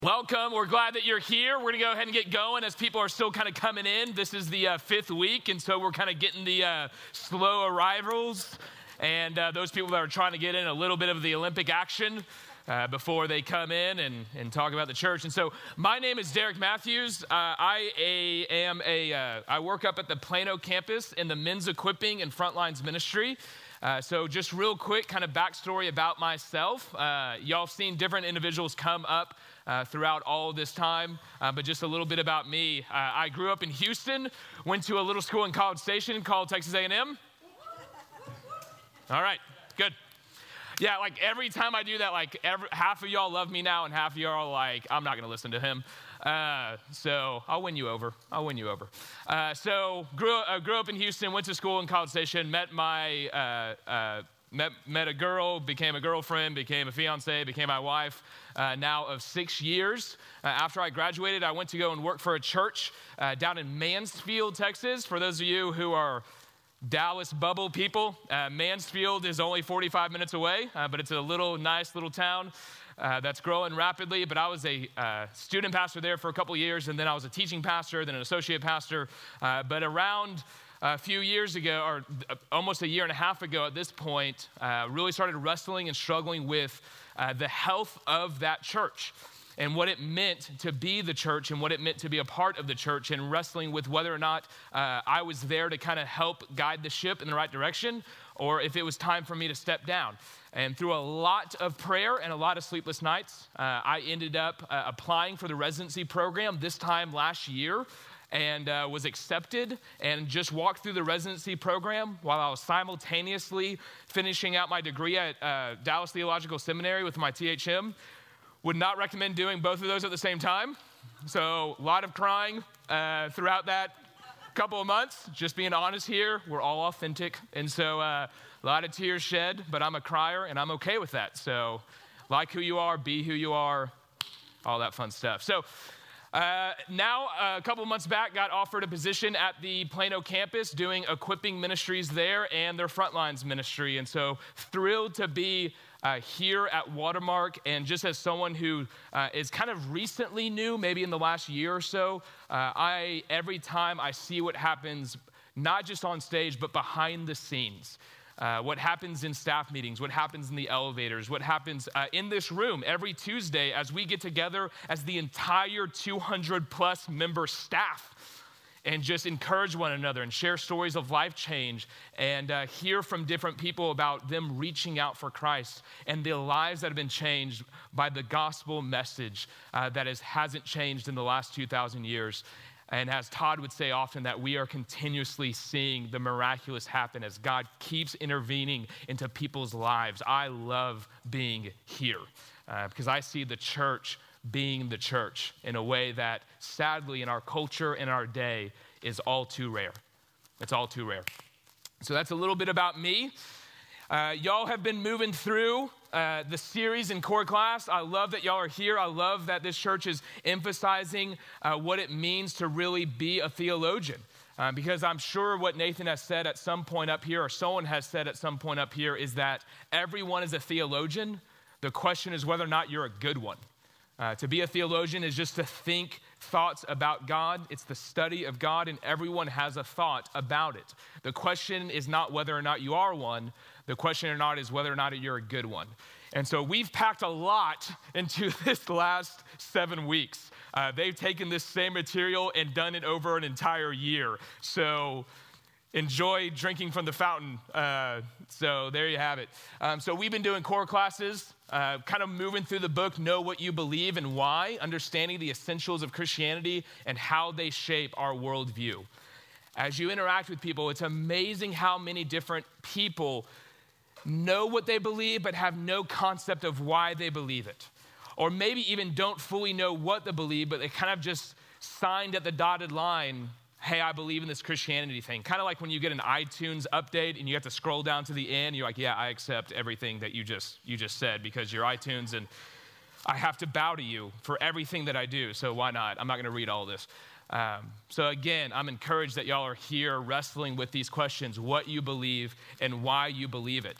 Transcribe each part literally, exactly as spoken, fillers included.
Welcome. We're glad that you're here. We're going to go ahead and get going as people are still kind of coming in. This is the uh, fifth week, and so we're kind of getting the uh, slow arrivals and uh, those people that are trying to get in a little bit of the Olympic action uh, before they come in and, and talk about the church. And so my name is Derek Matthews. Uh, I a, am a, uh, I work up at the Plano campus in the Men's Equipping and Frontlines Ministry. Uh, so just real quick kind of backstory about myself. Uh, y'all have seen different individuals come up uh, throughout all this time, uh, but just a little bit about me. Uh, I grew up in Houston, went to a little school in College Station called Texas A and M. All right, good. Yeah, like every time I do that, like every, half of y'all love me now and half of y'all are like, I'm not going to listen to him. Uh, so I'll win you over. I'll win you over. Uh, so grew, uh, grew up in Houston, went to school in College Station, met my, uh, uh, met, met a girl, became a girlfriend, became a fiance, became my wife, uh, now of six years. Uh, after I graduated, I went to go and work for a church uh, down in Mansfield, Texas. For those of you who are Dallas bubble people, uh, Mansfield is only forty-five minutes away, uh, but it's a little nice little town uh, that's growing rapidly. But I was a uh, student pastor there for a couple years, and then I was a teaching pastor, then an associate pastor. Uh, but around a few years ago, or almost a year and a half ago at this point, uh, really started wrestling and struggling with uh, the health of that church and what it meant to be the church and what it meant to be a part of the church, and wrestling with whether or not uh, I was there to kind of help guide the ship in the right direction, or if it was time for me to step down. And through a lot of prayer and a lot of sleepless nights, uh, I ended up uh, applying for the residency program this time last year, and uh, was accepted, and just walked through the residency program while I was simultaneously finishing out my degree at uh, Dallas Theological Seminary with my T H M. Would not recommend doing both of those at the same time. So a lot of crying uh, throughout that couple of months. Just being honest here, we're all authentic. And so uh, a lot of tears shed, but I'm a crier and I'm okay with that. So like who you are, be who you are, all that fun stuff. So uh, now uh, a couple of months back, got offered a position at the Plano campus doing equipping ministries there and their Frontlines ministry. And so thrilled to be Uh, here at Watermark, and just as someone who uh, is kind of recently new, maybe in the last year or so, uh, I every time I see what happens, not just on stage, but behind the scenes, uh, what happens in staff meetings, what happens in the elevators, what happens uh, in this room every Tuesday as we get together as the entire two hundred plus member staff, and just encourage one another and share stories of life change, and uh, hear from different people about them reaching out for Christ and the lives that have been changed by the gospel message uh, that is, hasn't changed in the last two thousand years. And as Todd would say often, that we are continuously seeing the miraculous happen as God keeps intervening into people's lives. I love being here uh, because I see the church being the church in a way that sadly in our culture, in our day, is all too rare. It's all too rare. So that's a little bit about me. Uh, y'all have been moving through uh, the series in core class. I love that y'all are here. I love that this church is emphasizing uh, what it means to really be a theologian. Uh, because I'm sure what Nathan has said at some point up here, or someone has said at some point up here, is that everyone is a theologian. The question is whether or not you're a good one. Uh, to be a theologian is just to think thoughts about God. It's the study of God, and everyone has a thought about it. The question is not whether or not you are one. The question or not is whether or not you're a good one. And so we've packed a lot into this last seven weeks. Uh, they've taken this same material and done it over an entire year. So enjoy drinking from the fountain. Uh, so there you have it. Um, so we've been doing core classes, uh, kind of moving through the book, Know What You Believe and Why, understanding the essentials of Christianity and how they shape our worldview. As you interact with people, it's amazing how many different people know what they believe but have no concept of why they believe it. Or maybe even don't fully know what they believe, but they kind of just signed at the dotted line, hey, I believe in this Christianity thing. Kind of like when you get an iTunes update and you have to scroll down to the end, you're like, yeah, I accept everything that you just you just said because you're iTunes, and I have to bow to you for everything that I do, so why not? I'm not going to read all this. Um, so again, I'm encouraged that y'all are here wrestling with these questions, what you believe and why you believe it.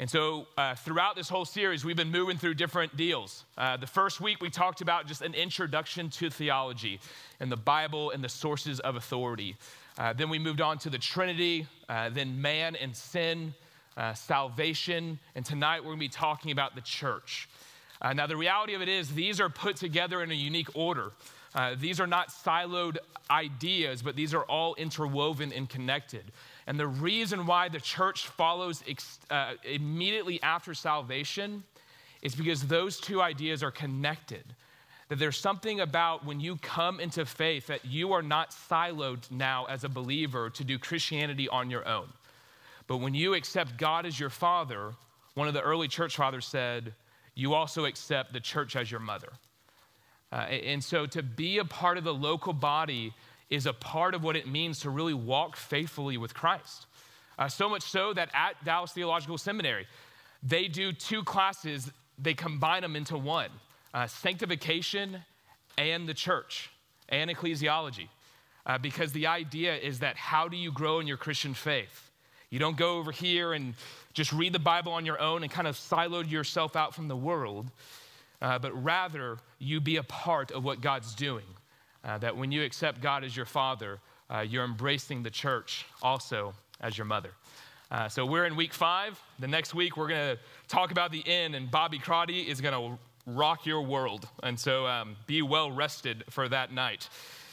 And so uh, throughout this whole series, we've been moving through different deals. Uh, the first week, we talked about just an introduction to theology and the Bible and the sources of authority. Uh, then we moved on to the Trinity, uh, then man and sin, uh, salvation, and tonight we're going to be talking about the church. Uh, now, the reality of it is these are put together in a unique order. Uh, these are not siloed ideas, but these are all interwoven and connected. And the reason why the church follows ex- uh, immediately after salvation is because those two ideas are connected. That there's something about when you come into faith that you are not siloed now as a believer to do Christianity on your own. But when you accept God as your father, one of the early church fathers said, you also accept the church as your mother. Uh, and so to be a part of the local body is a part of what it means to really walk faithfully with Christ. Uh, so much so that at Dallas Theological Seminary, they do two classes, they combine them into one, uh, sanctification and the church and ecclesiology. Uh, because the idea is that how do you grow in your Christian faith? You don't go over here and just read the Bible on your own and kind of silo yourself out from the world, uh, but rather you be a part of what God's doing. Uh, that when you accept God as your father, uh, you're embracing the church also as your mother. Uh, so we're in week five. The next week, we're going to talk about the inn, and Bobby Crotty is going to rock your world. And so um, be well rested for that night.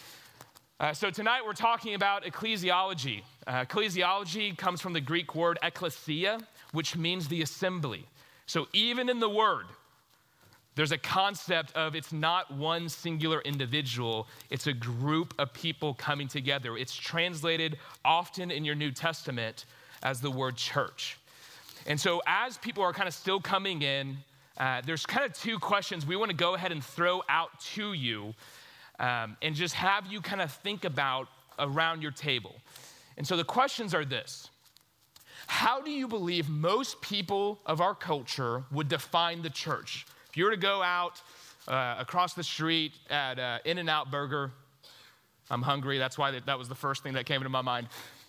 Uh, so tonight, we're talking about ecclesiology. Uh, ecclesiology comes from the Greek word ekklesia, which means the assembly. So even in the word, there's a concept of it's not one singular individual, it's a group of people coming together. It's translated often in your New Testament as the word church. And so as people are kind of still coming in, uh, there's kind of two questions we want to go ahead and throw out to you um, and just have you kind of think about around your table. And so the questions are this. How do you believe most people of our culture would define the church? If you were to go out uh, across the street at uh, In-N-Out Burger, I'm hungry, that's why that, that was the first thing that came into my mind,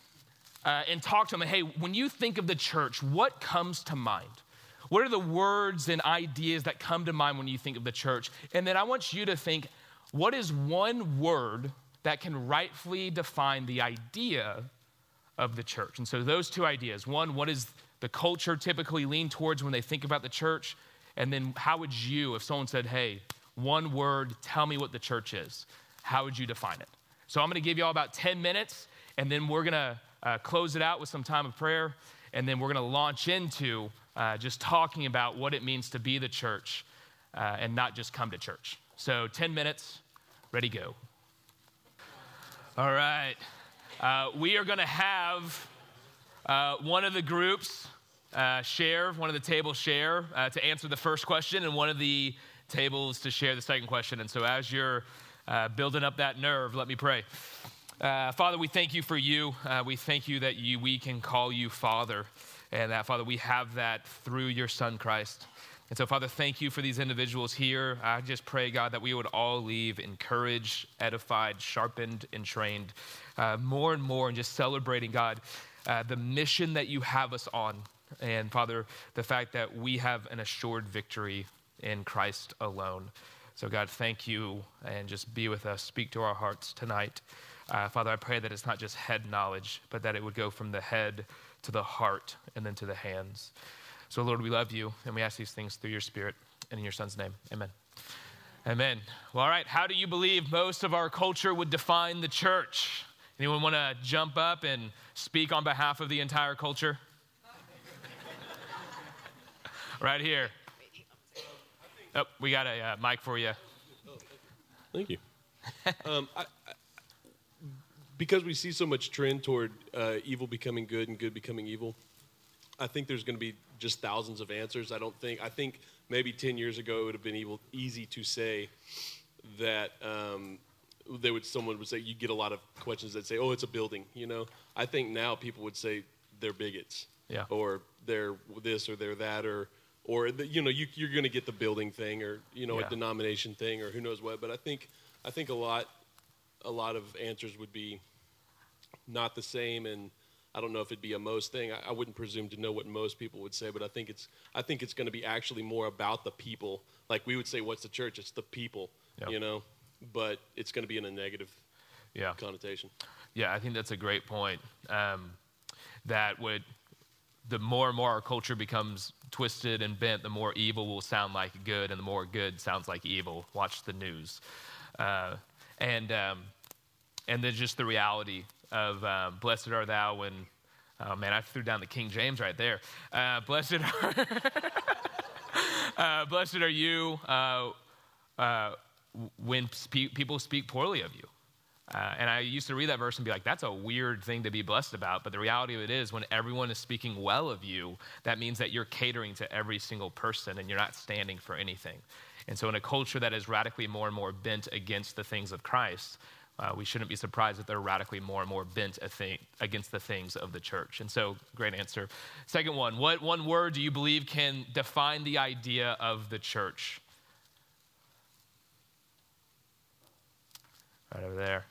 uh, and talk to them, hey, when you think of the church, what comes to mind? What are the words and ideas that come to mind when you think of the church? And then I want you to think, what is one word that can rightfully define the idea of the church? And so those two ideas, one, what is the culture typically lean towards when they think about the church? And then how would you, if someone said, hey, one word, tell me what the church is, how would you define it? So I'm going to give you all about ten minutes, and then we're going to uh, close it out with some time of prayer, and then we're going to launch into uh, just talking about what it means to be the church uh, and not just come to church. So ten minutes, ready, go. All right. Uh, we are going to have uh, one of the groups Uh, share, one of the tables share uh, to answer the first question, and one of the tables to share the second question. And so as you're uh, building up that nerve, let me pray. Uh, Father, we thank you for you. Uh, we thank you that you, we can call you Father, and that, Father, we have that through your Son, Christ. And so, Father, thank you for these individuals here. I just pray, God, that we would all leave encouraged, edified, sharpened, and trained uh, more and more, and just celebrating, God, uh, the mission that you have us on. And Father, the fact that we have an assured victory in Christ alone. So God, thank you, and just be with us. Speak to our hearts tonight. Uh, Father, I pray that it's not just head knowledge, but that it would go from the head to the heart and then to the hands. So Lord, we love you, and we ask these things through your Spirit and in your Son's name. Amen. Amen. Well, all right, how do you believe most of our culture would define the church? Anyone want to jump up and speak on behalf of the entire culture? Right here. Oh, we got a uh, mic for you. Thank you. um, I, I, because we see so much trend toward uh, evil becoming good and good becoming evil, I think there's going to be just thousands of answers. I don't think, I think maybe ten years ago it would have been evil, easy to say that um, they would, someone would say, you get a lot of questions that say, oh, it's a building, you know. I think now people would say they're bigots. Yeah. Or they're this or they're that, or or the, you know, you, you're going to get the building thing, or you know, yeah. a denomination thing, or who knows what. But I think I think a lot a lot of answers would be not the same, and I don't know if it'd be a most thing. I, I wouldn't presume to know what most people would say, but I think it's I think it's going to be actually more about the people. Like we would say, what's the church? It's the people, yep. you know. But it's going to be in a negative yeah. connotation. Yeah, I think that's a great point. Um, that would, the more and more our culture becomes twisted and bent, the more evil will sound like good, and the more good sounds like evil. Watch the news, uh, and um, and then just the reality of um, blessed are thou when. Oh man, I threw down the King James right there. Uh, blessed are, uh, blessed are you uh, uh, when spe- people speak poorly of you. Uh, and I used to read that verse and be like, that's a weird thing to be blessed about. But the reality of it is, when everyone is speaking well of you, that means that you're catering to every single person and you're not standing for anything. And so in a culture that is radically more and more bent against the things of Christ, Uh, we shouldn't be surprised that they're radically more and more bent a thing, against the things of the church. And so, great answer. Second one, what one word do you believe can define the idea of the church? Right over there.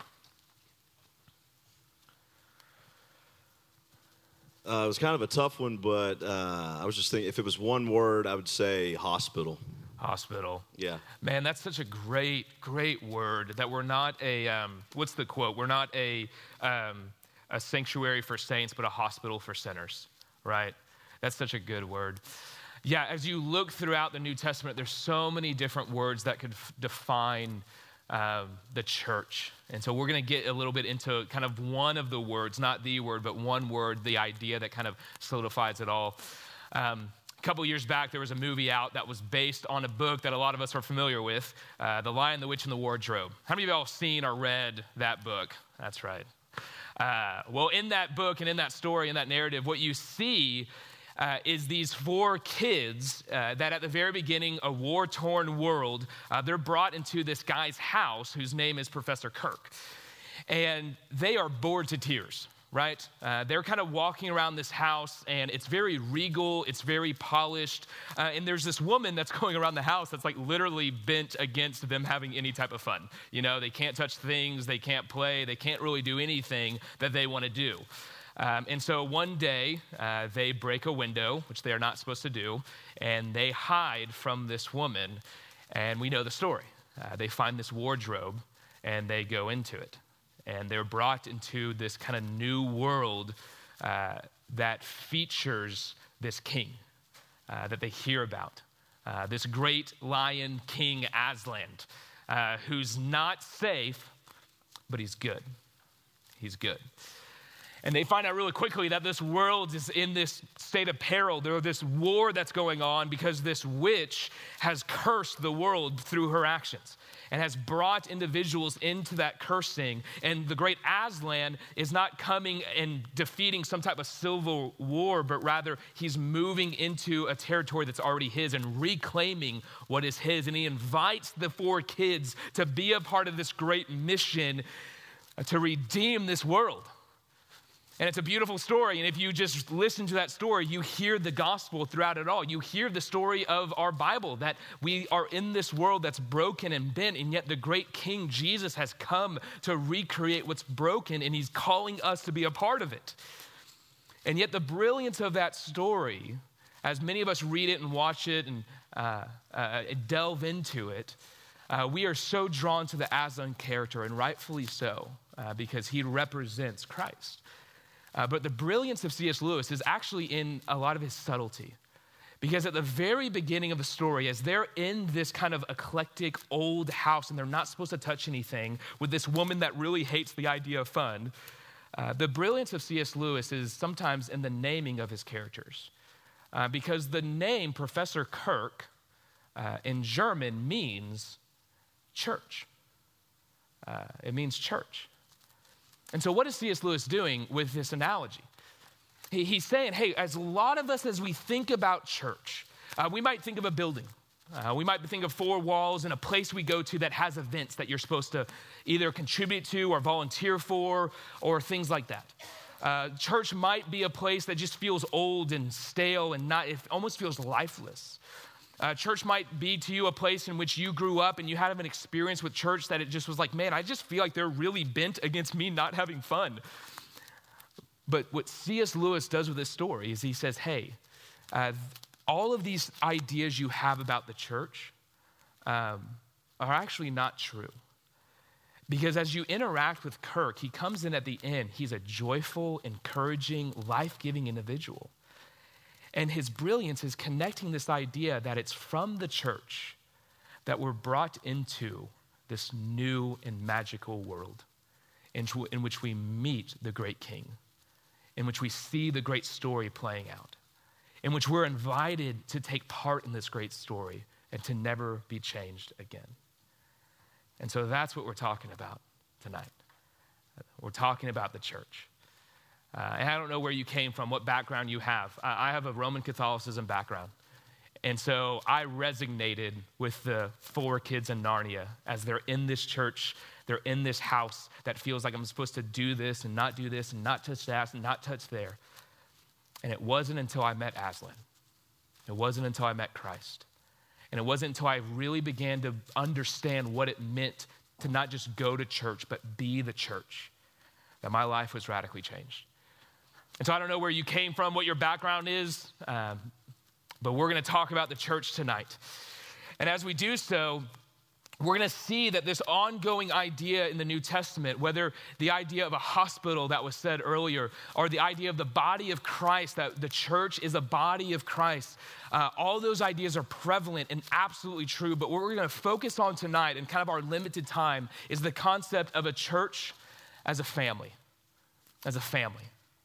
Uh, it was kind of a tough one, but uh, I was just thinking, if it was one word, I would say hospital. Hospital. Yeah. Man, that's such a great, great word that we're not a, um, what's the quote? We're not a, um, a sanctuary for saints, but a hospital for sinners, right? That's such a good word. Yeah, as you look throughout the New Testament, there's so many different words that could f- define um, the church. And so we're going to get a little bit into kind of one of the words, not the word, but one word, the idea that kind of solidifies it all. Um, A couple years back, there was a movie out that was based on a book that a lot of us are familiar with, uh, The Lion, the Witch, and the Wardrobe. How many of y'all have seen or read that book? That's right. Uh, well, in that book and in that story, in that narrative, what you see uh, is these four kids uh, that at the very beginning, a war-torn world, uh, they're brought into this guy's house whose name is Professor Kirk. And they are bored to tears. Right? Uh, they're kind of walking around this house, and it's very regal, it's very polished, uh, and there's this woman that's going around the house that's like literally bent against them having any type of fun. You know, they can't touch things, they can't play, they can't really do anything that they want to do. Um, and so one day, uh, they break a window, which they are not supposed to do, and they hide from this woman, and we know the story. Uh, they find this wardrobe, and they go into it. And they're brought into this kind of new world uh, that features this king uh, that they hear about. Uh, this great lion king Aslan, uh, who's not safe, but he's good. He's good. And they find out really quickly that this world is in this state of peril. There's this war that's going on because this witch has cursed the world through her actions and has brought individuals into that cursing. And the great Aslan is not coming and defeating some type of civil war, but rather he's moving into a territory that's already his and reclaiming what is his. And he invites the four kids to be a part of this great mission to redeem this world. And it's a beautiful story. And if you just listen to that story, you hear the gospel throughout it all. You hear the story of our Bible, that we are in this world that's broken and bent, and yet the great King Jesus has come to recreate what's broken, and he's calling us to be a part of it. And yet the brilliance of that story, as many of us read it and watch it and uh, uh, delve into it, uh, we are so drawn to the Aslan character, and rightfully so, uh, because he represents Christ. Uh, but the brilliance of C S Lewis is actually in a lot of his subtlety. Because at the very beginning of the story, as they're in this kind of eclectic old house and they're not supposed to touch anything with this woman that really hates the idea of fun, uh, the brilliance of C S Lewis is sometimes in the naming of his characters. Uh, because the name Professor Kirk uh, in German means church. Uh, it means church. And so what is C S Lewis doing with this analogy? He, he's saying, hey, as a lot of us, as we think about church, uh, we might think of a building. Uh, we might think of four walls and a place we go to that has events that you're supposed to either contribute to or volunteer for or things like that. Uh, church might be a place that just feels old and stale and not, it almost feels lifeless. Uh, church might be to you a place in which you grew up and you had an experience with church that it just was like, man, I just feel like they're really bent against me not having fun. But what C S Lewis does with this story is he says, hey, uh, all of these ideas you have about the church um, are actually not true. Because as you interact with Kirk, he comes in at the end. He's a joyful, encouraging, life-giving individual. And his brilliance is connecting this idea that it's from the church that we're brought into this new and magical world in, in which we meet the great king, in which we see the great story playing out, in which we're invited to take part in this great story and to never be changed again. And so that's what we're talking about tonight. We're talking about the church. Uh, and I don't know where you came from, what background you have. Uh, I have a Roman Catholicism background. And so I resonated with the four kids in Narnia as they're in this church, they're in this house that feels like I'm supposed to do this and not do this and not touch that and not touch there. And it wasn't until I met Aslan. It wasn't until I met Christ. And it wasn't until I really began to understand what it meant to not just go to church, but be the church, that my life was radically changed. And so I don't know where you came from, what your background is, um, but we're going to talk about the church tonight. And as we do so, we're going to see that this ongoing idea in the New Testament, whether the idea of a hospital that was said earlier, or the idea of the body of Christ, that the church is a body of Christ, uh, all those ideas are prevalent and absolutely true. But what we're going to focus on tonight in kind of our limited time is the concept of a church as a family, as a family.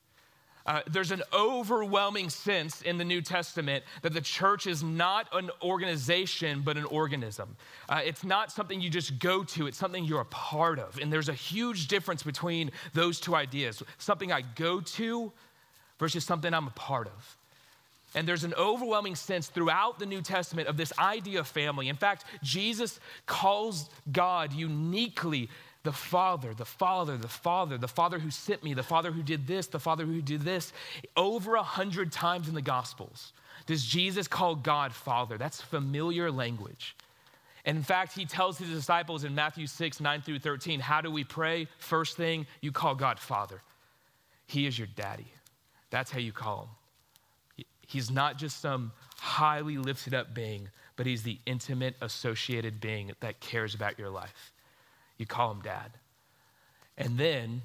Uh, there's an overwhelming sense in the New Testament that the church is not an organization, but an organism. Uh, it's not something you just go to, it's something you're a part of. And there's a huge difference between those two ideas, something I go to versus something I'm a part of. And there's an overwhelming sense throughout the New Testament of this idea of family. In fact, Jesus calls God uniquely the Father, the Father, the Father, the Father who sent me, the Father who did this, the Father who did this. Over a hundred times in the Gospels does Jesus call God Father. That's familiar language. And in fact, he tells his disciples in Matthew six, nine through thirteen, how do we pray? First thing, you call God Father. He is your daddy. That's how you call him. He's not just some highly lifted up being, but he's the intimate associated being that cares about your life. You call him dad. And then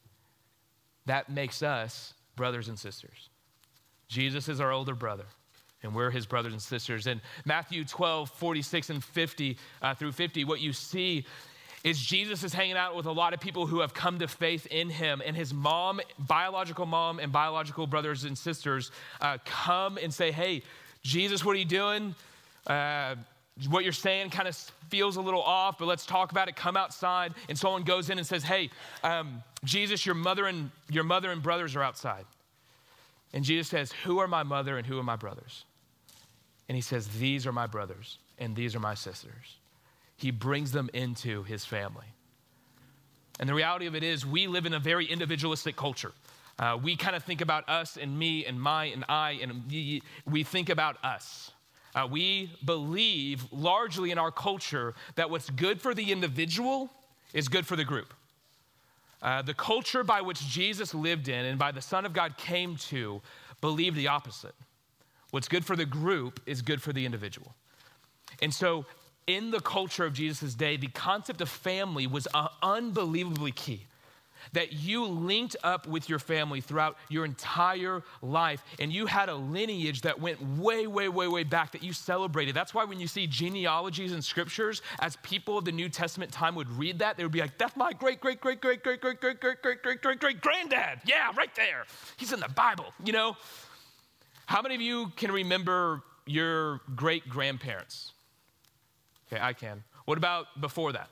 that makes us brothers and sisters. Jesus is our older brother, and we're his brothers and sisters. In Matthew twelve, forty-six and fifty uh, through fifty, what you see is Jesus is hanging out with a lot of people who have come to faith in him, and his mom, biological mom and biological brothers and sisters uh, come and say, hey, Jesus, what are you doing? Uh, What you're saying kind of feels a little off, but let's talk about it. Come outside. And someone goes in and says, hey, um, Jesus, your mother and your mother and brothers are outside. And Jesus says, who are my mother and who are my brothers? And he says, these are my brothers and these are my sisters. He brings them into his family. And the reality of it is we live in a very individualistic culture. Uh, we kind of think about us and me and my and I, and we think about us. Uh, we believe largely in our culture that what's good for the individual is good for the group. Uh, the culture by which Jesus lived in and by the Son of God came to believed the opposite. What's good for the group is good for the individual. And so in the culture of Jesus' day, the concept of family was uh, unbelievably key. That you linked up with your family throughout your entire life, and you had a lineage that went way, way, way, way back that you celebrated. That's why when you see genealogies in scriptures, as people of the New Testament time would read that, they would be like, that's my great, great, great, great, great, great, great, great, great, great, great, great granddad. Yeah, right there. He's in the Bible, you know? How many of you can remember your great grandparents? Okay, I can. What about before that?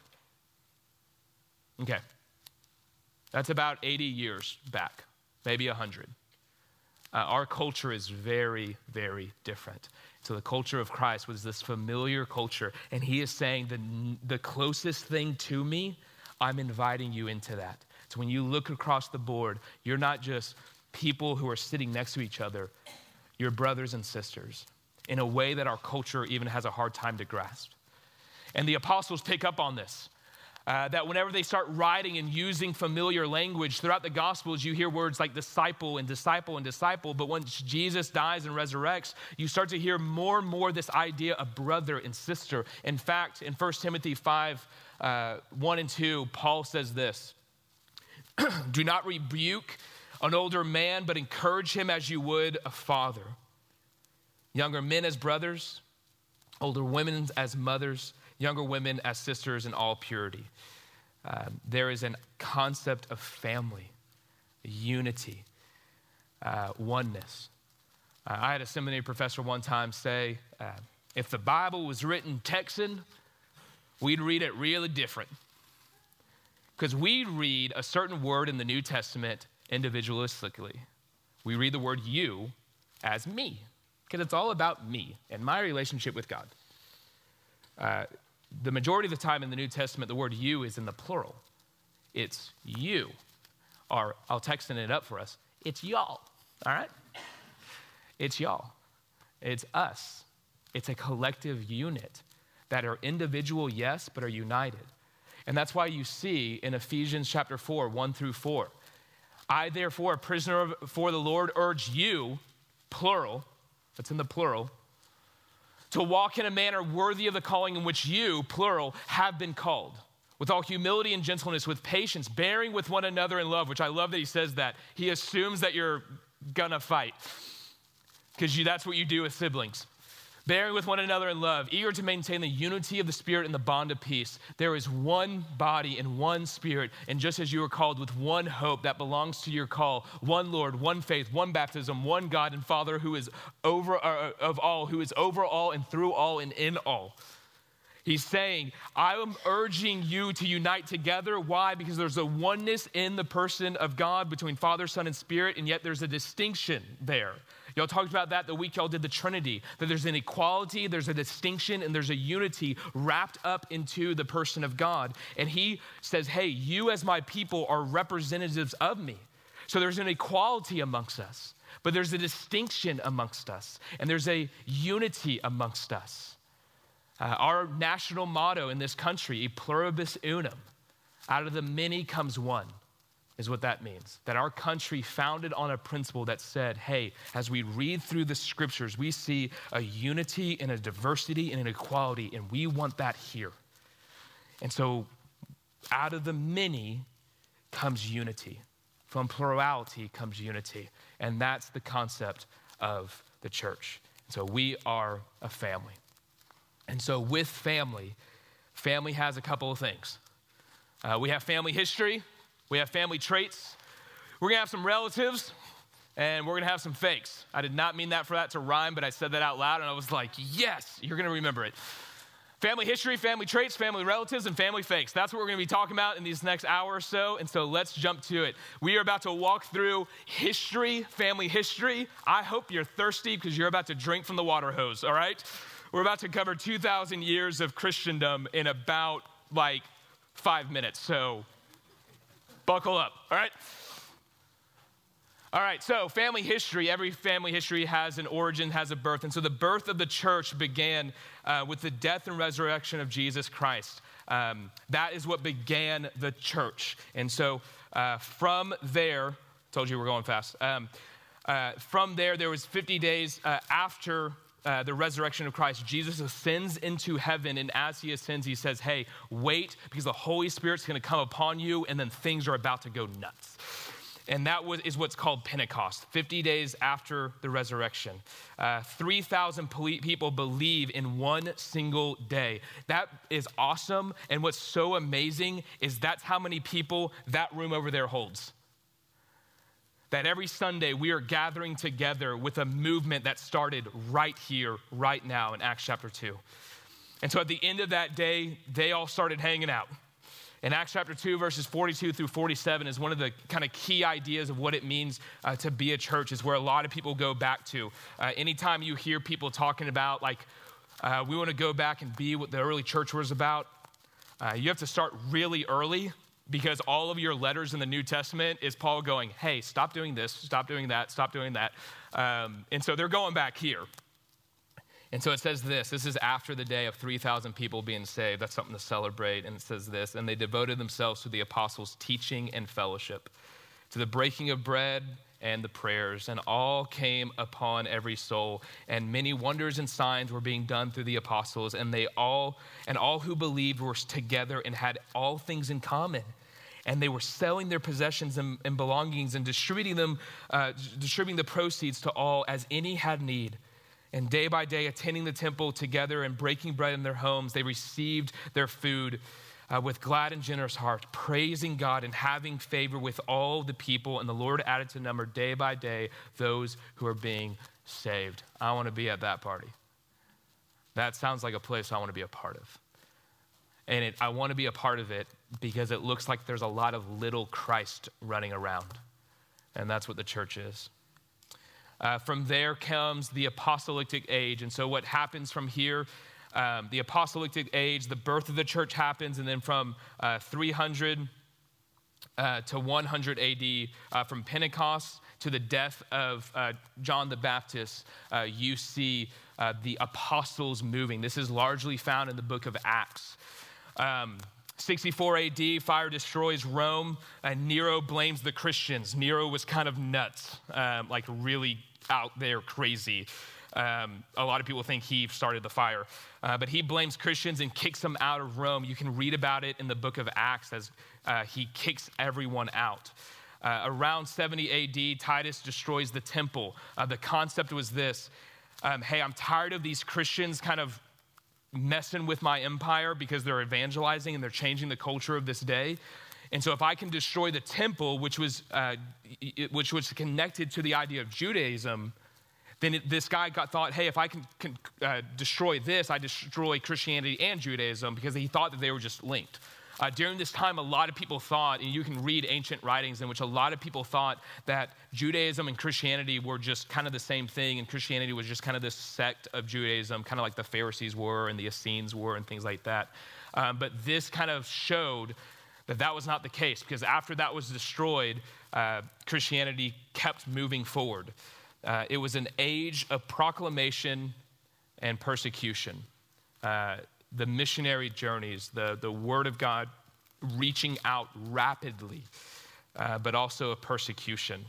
Okay. That's about eighty years back, maybe one hundred. Uh, our culture is very, very different. So the culture of Christ was this familiar culture, and he is saying the, the closest thing to me, I'm inviting you into that. So when you look across the board, you're not just people who are sitting next to each other, you're brothers and sisters in a way that our culture even has a hard time to grasp. And the apostles pick up on this. Uh, that whenever they start writing and using familiar language throughout the Gospels, you hear words like disciple and disciple and disciple. But once Jesus dies and resurrects, you start to hear more and more this idea of brother and sister. In fact, in First Timothy five, uh, one and two, Paul says this: do not rebuke an older man, but encourage him as you would a father. Younger men as brothers, older women as mothers, younger women as sisters in all purity. Uh, there is a concept of family, unity, uh, oneness. Uh, I had a seminary professor one time say, uh, if the Bible was written Texan, we'd read it really different. Because we read a certain word in the New Testament individualistically. We read the word you as me, because it's all about me and my relationship with God. Uh, the majority of the time in the New Testament, the word you is in the plural. It's you. Or I'll texting it up for us. It's y'all, all right? It's y'all. It's us. It's a collective unit that are individual, yes, but are united. And that's why you see in Ephesians chapter four, one through four, I therefore, a prisoner for the Lord, urge you, plural, that's in the plural, to walk in a manner worthy of the calling in which you, plural, have been called, with all humility and gentleness, with patience, bearing with one another in love, which I love that he says that. He assumes that you're gonna fight, because that's what you do with siblings. Bearing with one another in love, eager to maintain the unity of the Spirit and the bond of peace. There is one body and one Spirit, and just as you are called with one hope that belongs to your call, one Lord, one faith, one baptism, one God and Father who is over uh, of all, who is over all and through all and in all. He's saying, I am urging you to unite together. Why? Because there's a oneness in the person of God between Father, Son, and Spirit, and yet there's a distinction there. Y'all talked about that the week y'all did the Trinity, that there's an equality, there's a distinction, and there's a unity wrapped up into the person of God. And he says, hey, you as my people are representatives of me. So there's an equality amongst us, but there's a distinction amongst us, and there's a unity amongst us. Uh, our national motto in this country, e pluribus unum, out of the many comes one, is what that means. That our country founded on a principle that said, hey, as we read through the scriptures, we see a unity and a diversity and an equality, and we want that here. And so out of the many comes unity. From plurality comes unity. And that's the concept of the church. So we are a family. And so with family, family has a couple of things. Uh, we have family history. We have family traits. We're going to have some relatives, and we're going to have some fakes. I did not mean that for that to rhyme, but I said that out loud, and I was like, yes, you're going to remember it. Family history, family traits, family relatives, and family fakes. That's what we're going to be talking about in these next hour or so, and so let's jump to it. We are about to walk through history, family history. I hope you're thirsty because you're about to drink from the water hose, all right? We're about to cover two thousand years of Christendom in about, like, five minutes, so buckle up, all right? All right, so family history, every family history has an origin, has a birth. And so the birth of the church began uh, with the death and resurrection of Jesus Christ. Um, that is what began the church. And so uh, from there, told you we're going fast. Um, uh, from there, there was fifty days uh, after Uh, the resurrection of Christ. Jesus ascends into heaven, and as he ascends, he says, hey, wait, because the Holy Spirit's going to come upon you, and then things are about to go nuts. And that was, is what's called Pentecost, fifty days after the resurrection. Uh, three thousand people believe in one single day. That is awesome, and what's so amazing is that's how many people that room over there holds. That every Sunday we are gathering together with a movement that started right here, right now in Acts chapter two. And so at the end of that day, they all started hanging out. In Acts chapter two, verses forty-two through forty-seven is one of the kind of key ideas of what it means uh, to be a church, is where a lot of people go back to. Uh, anytime you hear people talking about, like, uh, we want to go back and be what the early church was about, uh, you have to start really early. Because all of your letters in the New Testament is Paul going, hey, stop doing this, stop doing that, stop doing that. Um, and so they're going back here. And so it says this, this is after the day of three thousand people being saved. That's something to celebrate. And it says this, and they devoted themselves to the apostles' teaching and fellowship, to the breaking of bread and the prayers, and all came upon every soul. And many wonders and signs were being done through the apostles, and they all, and all who believed were together and had all things in common. And they were selling their possessions and, and belongings and distributing them, uh, distributing the proceeds to all as any had need. And day by day, attending the temple together and breaking bread in their homes, they received their food uh, with glad and generous hearts, praising God and having favor with all the people. And the Lord added to number day by day those who are being saved. I want to be at that party. That sounds like a place I want to be a part of. And it, I want to be a part of it because it looks like there's a lot of little Christ running around. And that's what the church is. Uh, from there comes the apostolic age. And so what happens from here, um, the apostolic age, the birth of the church happens, and then from uh, three hundred uh, to one hundred A D, uh, from Pentecost to the death of uh, John the Baptist, uh, you see uh, the apostles moving. This is largely found in the book of Acts. Um, sixty-four A D, fire destroys Rome, and Nero blames the Christians. Nero was kind of nuts, um, like really out there crazy. Um, a lot of people think he started the fire, uh, but he blames Christians and kicks them out of Rome. You can read about it in the book of Acts as uh, he kicks everyone out. Uh, around seventy A D, Titus destroys the temple. Uh, the concept was this, um, hey, I'm tired of these Christians kind of messing with my empire because they're evangelizing and they're changing the culture of this day. And so if I can destroy the temple, which was uh, which was connected to the idea of Judaism, then it, this guy got thought, hey, if I can, can uh, destroy this, I destroy Christianity and Judaism, because he thought that they were just linked. Uh, during this time, a lot of people thought, and you can read ancient writings in which a lot of people thought that Judaism and Christianity were just kind of the same thing, and Christianity was just kind of this sect of Judaism, kind of like the Pharisees were and the Essenes were and things like that. Um, but this kind of showed that that was not the case, because after that was destroyed, uh, Christianity kept moving forward. Uh, it was an age of proclamation and persecution. Uh, the missionary journeys, the, the word of God reaching out rapidly, uh, but also a persecution.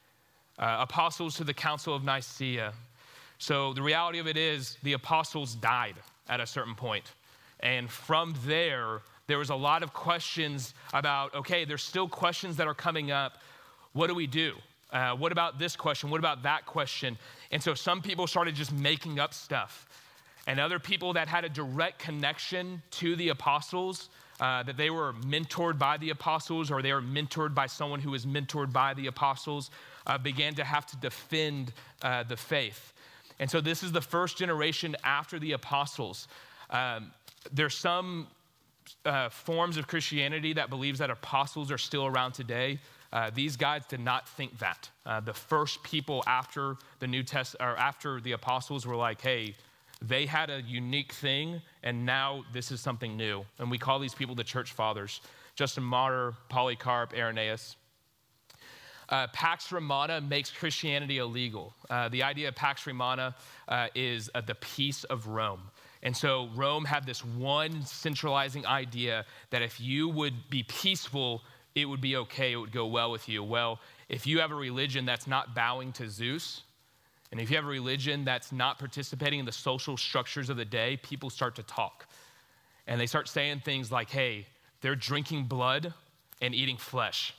Uh, apostles to the Council of Nicaea. So the reality of it is the apostles died at a certain point. And from there, there was a lot of questions about, okay, there's still questions that are coming up. What do we do? Uh, what about this question? What about that question? And so some people started just making up stuff. And other people that had a direct connection to the apostles, uh, that they were mentored by the apostles, or they were mentored by someone who was mentored by the apostles, uh, began to have to defend uh, the faith. And so this is the first generation after the apostles. Um, there's some uh, forms of Christianity that believes that apostles are still around today. Uh, these guys did not think that. Uh, the first people after the New Test or after the apostles were like, hey, they had a unique thing, and now this is something new. And we call these people the church fathers: Justin Martyr, Polycarp, Irenaeus. Uh, Pax Romana makes Christianity illegal. Uh, the idea of Pax Romana uh, is uh, the peace of Rome. And so Rome had this one centralizing idea that if you would be peaceful, it would be okay, it would go well with you. Well, if you have a religion that's not bowing to Zeus, and if you have a religion that's not participating in the social structures of the day, people start to talk. And they start saying things like, hey, they're drinking blood and eating flesh.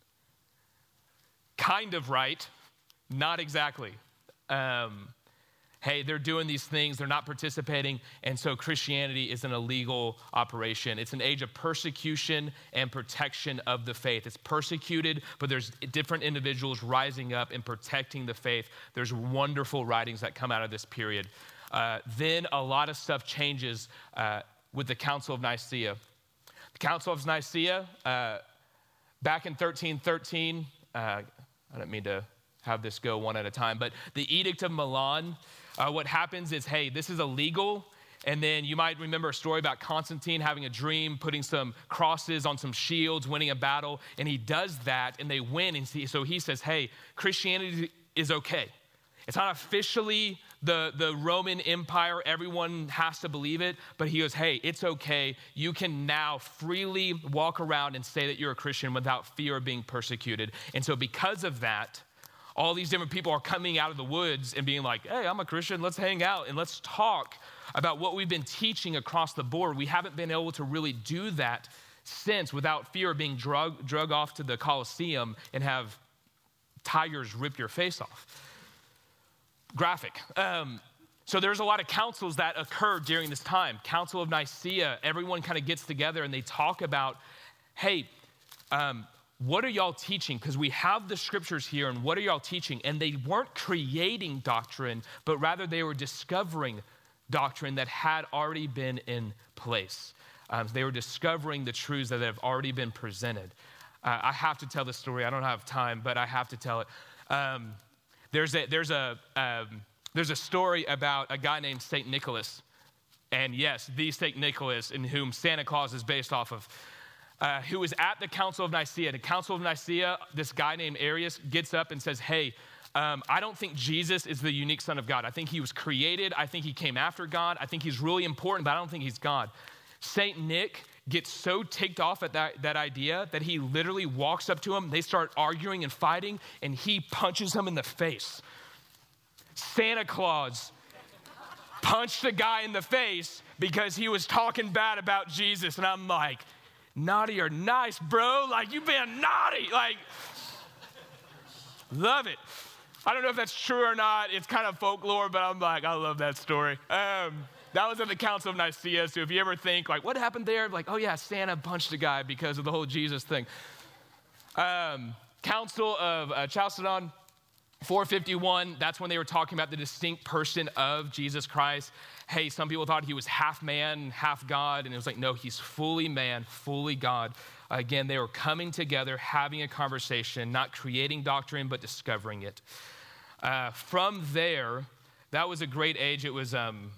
Kind of right, not exactly. Um, hey, they're doing these things, they're not participating, and so Christianity is an illegal operation. It's an age of persecution and protection of the faith. It's persecuted, but there's different individuals rising up and protecting the faith. There's wonderful writings that come out of this period. Uh, then a lot of stuff changes uh, with the Council of Nicaea. The Council of Nicaea, uh, back in thirteen thirteen, uh, I don't mean to have this go one at a time, but the Edict of Milan, uh, what happens is, hey, this is illegal. And then you might remember a story about Constantine having a dream, putting some crosses on some shields, winning a battle. And he does that, and they win. And so he says, hey, Christianity is okay. It's not officially the, the Roman Empire. Everyone has to believe it. But he goes, hey, it's okay. You can now freely walk around and say that you're a Christian without fear of being persecuted. And so because of that, all these different people are coming out of the woods and being like, hey, I'm a Christian. Let's hang out and let's talk about what we've been teaching across the board. We haven't been able to really do that since without fear of being drug, drug off to the Colosseum and have tigers rip your face off. Graphic. Um, so there's a lot of councils that occurred during this time. Council of Nicaea, everyone kind of gets together and they talk about, hey, um, what are y'all teaching? Because we have the scriptures here, and what are y'all teaching? And they weren't creating doctrine, but rather they were discovering doctrine that had already been in place. Um, they were discovering the truths that have already been presented. Uh, I have to tell this story. I don't have time, but I have to tell it. Um, there's a there's a um, there's a story about a guy named Saint Nicholas, and yes, the Saint Nicholas, in whom Santa Claus is based off of. Uh, who was at the Council of Nicaea. The Council of Nicaea, this guy named Arius gets up and says, hey, um, I don't think Jesus is the unique Son of God. I think he was created. I think he came after God. I think he's really important, but I don't think he's God. Saint Nick gets so ticked off at that, that idea that he literally walks up to him. They start arguing and fighting, and he punches him in the face. Santa Claus punched the guy in the face because he was talking bad about Jesus. And I'm like, naughty or nice, bro. Like, you been naughty. Like, love it. I don't know if that's true or not. It's kind of folklore, but I'm like, I love that story. Um, that was at the Council of Nicaea. So if you ever think, like, what happened there? Like, oh, yeah, Santa punched a guy because of the whole Jesus thing. Um, Council of uh, Chalcedon, four fifty-one, that's when they were talking about the distinct person of Jesus Christ. Hey, some people thought he was half man, half God, and it was like, no, he's fully man, fully God. Again, they were coming together, having a conversation, not creating doctrine, but discovering it. Uh, from there, that was a great age. It was um,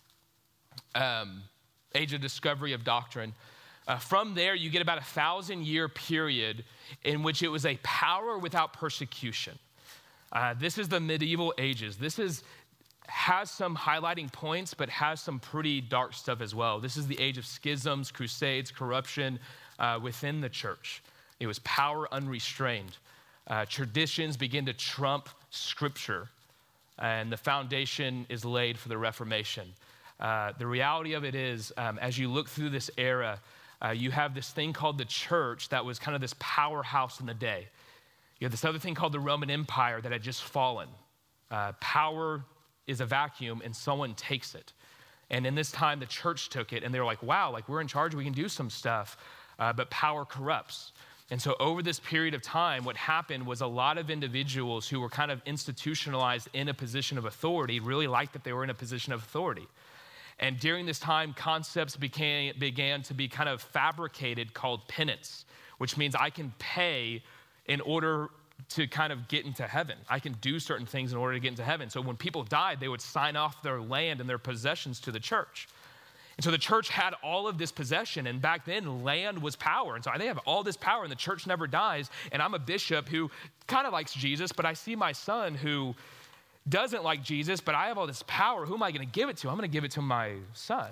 um, age of discovery of doctrine. Uh, from there, you get about a thousand-year period in which it was a power without persecution. Uh, this is the medieval ages. This is has some highlighting points, but has some pretty dark stuff as well. This is the age of schisms, crusades, corruption uh, within the church. It was power unrestrained. Uh, traditions begin to trump scripture, and the foundation is laid for the Reformation. Uh, the reality of it is, um, as you look through this era, uh, you have this thing called the church that was kind of this powerhouse in the day. You have this other thing called the Roman Empire that had just fallen. Uh, power is a vacuum and someone takes it. And in this time, the church took it and they were like, wow, like we're in charge, we can do some stuff, uh, but power corrupts. And so over this period of time, what happened was a lot of individuals who were kind of institutionalized in a position of authority really liked that they were in a position of authority. And during this time, concepts became, began to be kind of fabricated called penance, which means I can pay in order to kind of get into heaven. I can do certain things in order to get into heaven. So when people died, they would sign off their land and their possessions to the church. And so the church had all of this possession, and back then land was power. And so they have all this power and the church never dies. And I'm a bishop who kind of likes Jesus, but I see my son who doesn't like Jesus, but I have all this power. Who am I going to give it to? I'm going to give it to my son.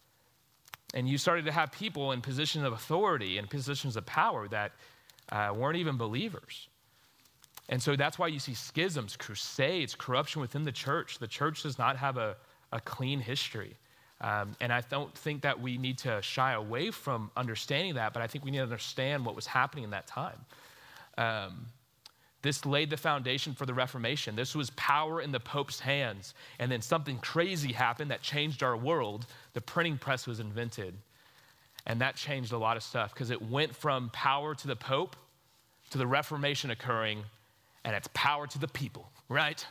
And you started to have people in positions of authority and positions of power that uh, weren't even believers. And so that's why you see schisms, crusades, corruption within the church. The church does not have a, a clean history. Um, and I don't think that we need to shy away from understanding that, but I think we need to understand what was happening in that time. Um, this laid the foundation for the Reformation. This was power in the Pope's hands. And then something crazy happened that changed our world. The printing press was invented. And that changed a lot of stuff because it went from power to the Pope to the Reformation occurring, and it's power to the people, right?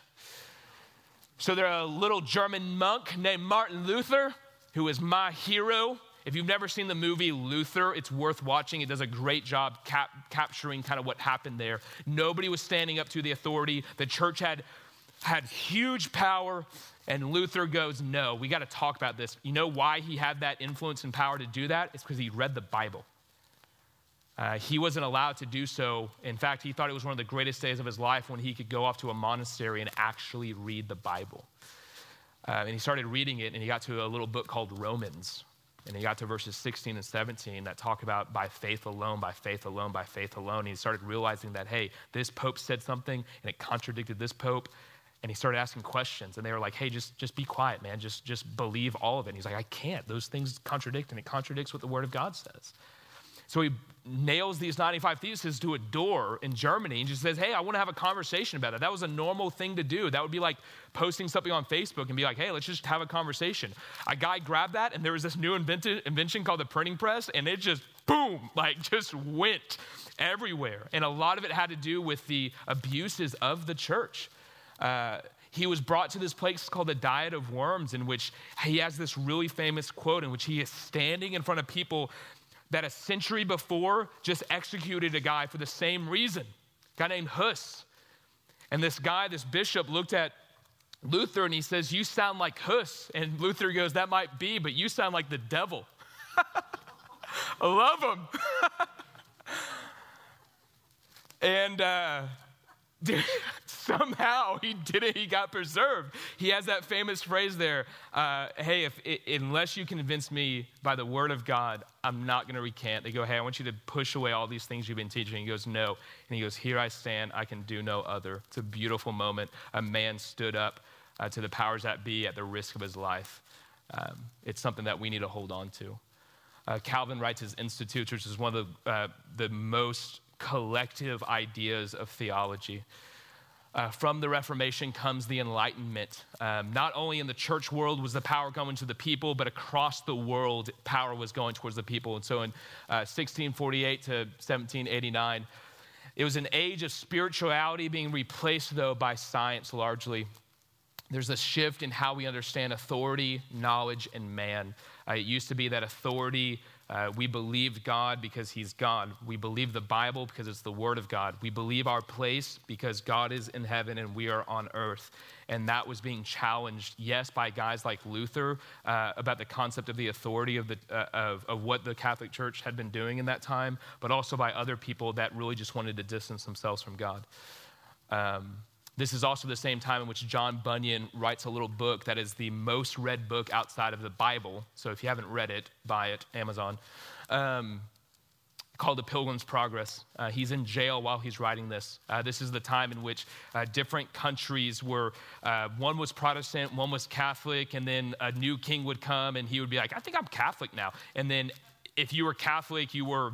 So there's a little German monk named Martin Luther, who is my hero. If you've never seen the movie Luther, it's worth watching. It does a great job cap- capturing kind of what happened there. Nobody was standing up to the authority. The church had, had huge power, and Luther goes, no, we got to talk about this. You know why he had that influence and power to do that? It's because he read the Bible. Uh, he wasn't allowed to do so. In fact, he thought it was one of the greatest days of his life when he could go off to a monastery and actually read the Bible. Uh, and he started reading it, and he got to a little book called Romans. And he got to verses sixteen and seventeen that talk about by faith alone, by faith alone, by faith alone. And he started realizing that, hey, this pope said something, and it contradicted this pope. And he started asking questions, and they were like, hey, just, just be quiet, man. Just, just believe all of it. And he's like, I can't. Those things contradict, and it contradicts what the Word of God says. So he nails these ninety-five theses to a door in Germany and just says, hey, I want to have a conversation about it. That was a normal thing to do. That would be like posting something on Facebook and be like, hey, let's just have a conversation. A guy grabbed that, and there was this new invented, invention called the printing press, and it just, boom, like just went everywhere. And a lot of it had to do with the abuses of the church. Uh, he was brought to this place called the Diet of Worms, in which he has this really famous quote in which he is standing in front of people that a century before just executed a guy for the same reason, a guy named Hus. And this guy, this bishop, looked at Luther and he says, you sound like Hus. And Luther goes, that might be, but you sound like the devil. I love him. and uh, somehow he did it, he got preserved. He has that famous phrase there, uh, hey, if it, unless you convince me by the word of God, I'm not going to recant. They go, hey, I want you to push away all these things you've been teaching. He goes, no. And he goes, here I stand, I can do no other. It's a beautiful moment. A man stood up uh, to the powers that be at the risk of his life. Um, it's something that we need to hold on to. Uh, Calvin writes his Institutes, which is one of the, uh, the most collective ideas of theology. Uh, from the Reformation comes the Enlightenment. Um, not only in the church world was the power going to the people, but across the world, power was going towards the people. And so in uh, sixteen forty-eight to seventeen eighty-nine, it was an age of spirituality being replaced, though, by science largely. There's a shift in how we understand authority, knowledge, and man. Uh, it used to be that authority, uh, we believed God because he's God. We believe the Bible because it's the word of God. We believe our place because God is in heaven and we are on earth. And that was being challenged, yes, by guys like Luther uh, about the concept of the authority of, the, uh, of, of what the Catholic Church had been doing in that time, but also by other people that really just wanted to distance themselves from God. Um, This is also the same time in which John Bunyan writes a little book that is the most read book outside of the Bible. So if you haven't read it, buy it, Amazon, um, called The Pilgrim's Progress. Uh, he's in jail while he's writing this. Uh, this is the time in which uh, different countries were, uh, one was Protestant, one was Catholic, and then a new king would come and he would be like, I think I'm Catholic now. And then if you were Catholic, you were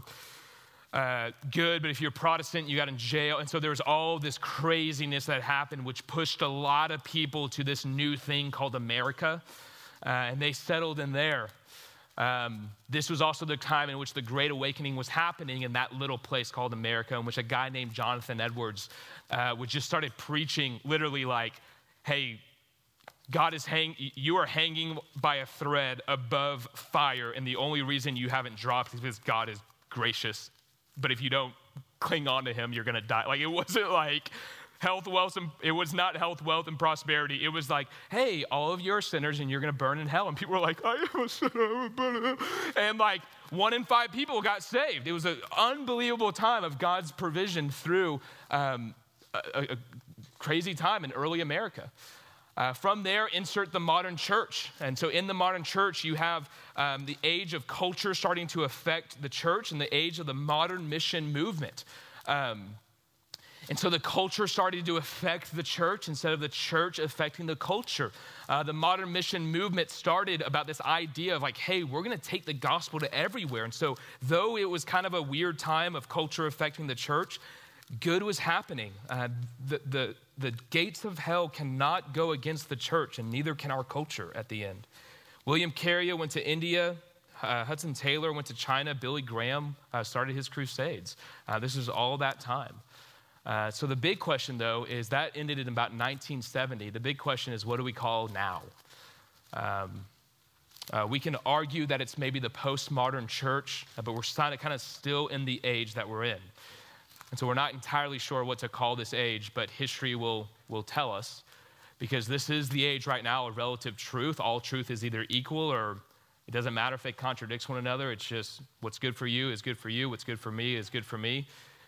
Uh, good, but if you're Protestant, you got in jail. And so there was all this craziness that happened, which pushed a lot of people to this new thing called America, uh, and they settled in there. Um, this was also the time in which the Great Awakening was happening in that little place called America, in which a guy named Jonathan Edwards uh, would just started preaching literally like, hey, God is hang, you are hanging by a thread above fire, and the only reason you haven't dropped is because God is gracious. But if you don't cling on to him, you're going to die. Like, it wasn't like health, wealth, and it was not health, wealth, and prosperity. It was like, hey, all of you are sinners and you're going to burn in hell. And people were like, I am a sinner, I will burn in hell. And like one in five people got saved. It was an unbelievable time of God's provision through um, a, a crazy time in early America. Uh, from there, insert the modern church. And so in the modern church, you have um, the age of culture starting to affect the church and the age of the modern mission movement. Um, and so the culture started to affect the church instead of the church affecting the culture. Uh, the modern mission movement started about this idea of like, hey, we're going to take the gospel to everywhere. And so though it was kind of a weird time of culture affecting the church, good was happening. Uh, the, the, the gates of hell cannot go against the church, and neither can our culture at the end. William Carrier went to India. Uh, Hudson Taylor went to China. Billy Graham uh, started his crusades. Uh, this is all that time. Uh, so the big question, though, is that ended in about nineteen seventy. The big question is, what do we call now? Um, uh, we can argue that it's maybe the postmodern church, uh, but we're kind of, kind of still in the age that we're in. And so we're not entirely sure what to call this age, but history will, will tell us, because this is the age right now of relative truth. All truth is either equal, or it doesn't matter if it contradicts one another. It's just what's good for you is good for you. What's good for me is good for me.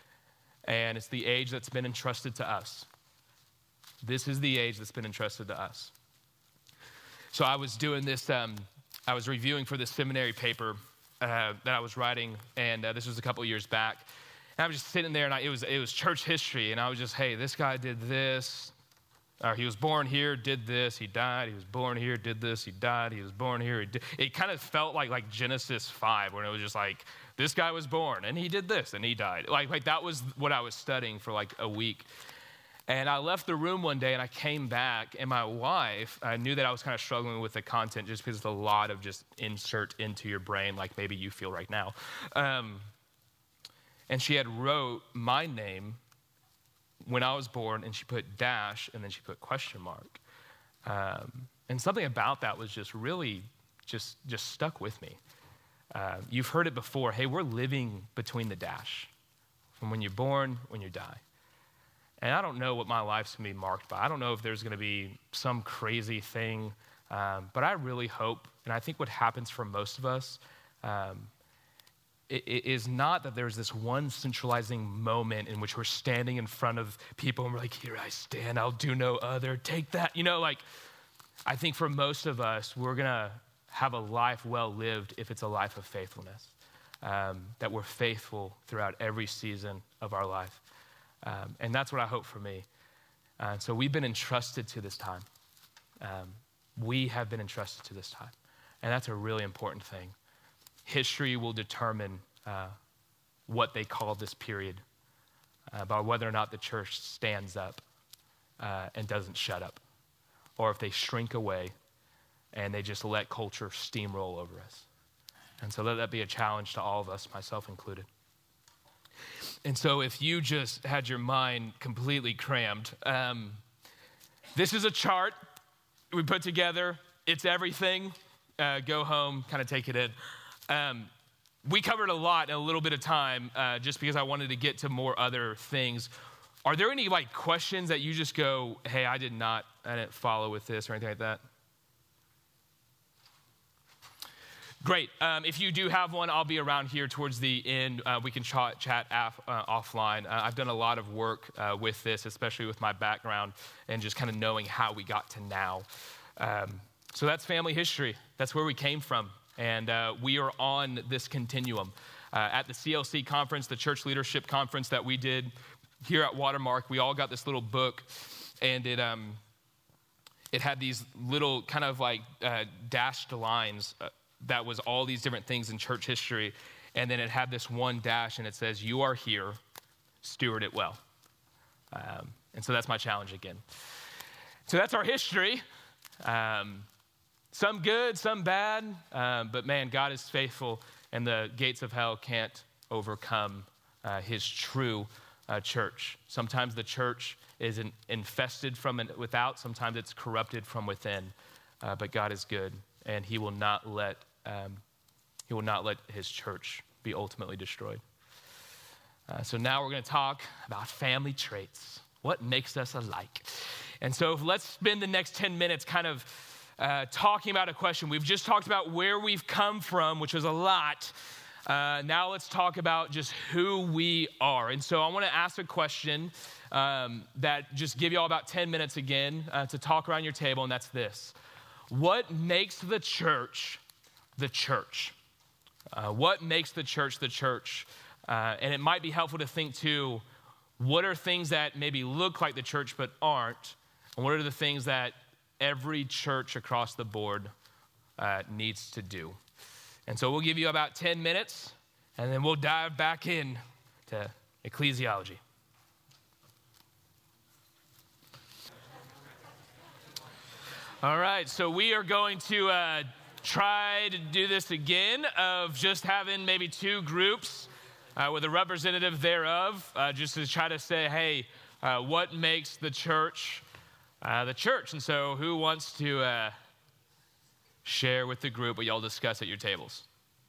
And it's the age that's been entrusted to us. This is the age that's been entrusted to us. So I was doing this, um, I was reviewing for this seminary paper uh, that I was writing, and uh, this was a couple years back. And I was just sitting there, and I, it was it was church history, and I was just, hey, this guy did this, or he was born here, did this, he died. He was born here, did this, he died. He was born here. He did. It kind of felt like like Genesis five, when it was just like, this guy was born, and he did this, and he died. Like like that was what I was studying for like a week. And I left the room one day, and I came back, and my wife, I knew that I was kind of struggling with the content just because it's a lot of just insert into your brain, like maybe you feel right now. Um, and she had wrote my name when I was born, and she put dash, and then she put question mark. Um, and something about that was just really just, just stuck with me. Uh, you've heard it before. Hey, we're living between the dash, from when you're born, when you die. And I don't know what my life's going to be marked by. I don't know if there's going to be some crazy thing, um, but I really hope, and I think what happens for most of us, um, it, it is not that there's this one centralizing moment in which we're standing in front of people and we're like, here I stand, I'll do no other, take that. You know, like, I think for most of us, we're going to have a life well lived if it's a life of faithfulness, um, that we're faithful throughout every season of our life. Um, and that's what I hope for me. Uh, so we've been entrusted to this time. Um, we have been entrusted to this time. And that's a really important thing. History will determine uh, what they call this period, uh, about whether or not the church stands up uh, and doesn't shut up, or if they shrink away and they just let culture steamroll over us. And so let that be a challenge to all of us, myself included. And so if you just had your mind completely crammed, um, this is a chart we put together. It's everything. Uh, go home, kind of take it in. Um, we covered a lot in a little bit of time uh, just because I wanted to get to more other things. Are there any like questions that you just go, hey, I did not, I didn't follow with this or anything like that? Great. Um, if you do have one, I'll be around here towards the end. Uh, we can ch- chat af- uh, offline. Uh, I've done a lot of work uh, with this, especially with my background and just kind of knowing how we got to now. Um, so that's family history. That's where we came from. And uh, we are on this continuum. Uh, at the C L C conference, the church leadership conference that we did here at Watermark, we all got this little book, and it um, it had these little kind of like uh, dashed lines uh, that was all these different things in church history. And then it had this one dash, and it says, you are here, steward it well. Um, and so that's my challenge again. So that's our history. Um, some good, some bad. Um, but man, God is faithful, and the gates of hell can't overcome uh, his true uh, church. Sometimes the church is in, infested from without. Sometimes it's corrupted from within. Uh, but God is good, and he will not let Um, he will not let his church be ultimately destroyed. Uh, so now we're going to talk about family traits. What makes us alike? And so let's spend the next ten minutes kind of uh, talking about a question. We've just talked about where we've come from, which was a lot. Uh, now let's talk about just who we are. And so I want to ask a question um, that just give you all about ten minutes again uh, to talk around your table, and that's this. What makes the church the church? Uh, what makes the church the church? Uh, and it might be helpful to think too, what are things that maybe look like the church but aren't? And what are the things that every church across the board uh, needs to do? And so we'll give you about ten minutes, and then we'll dive back in to ecclesiology. All right, so we are going to uh, try to do this again of just having maybe two groups uh, with a representative thereof, uh, just to try to say, hey, uh, what makes the church uh, the church? And so who wants to uh, share with the group what y'all discuss at your tables?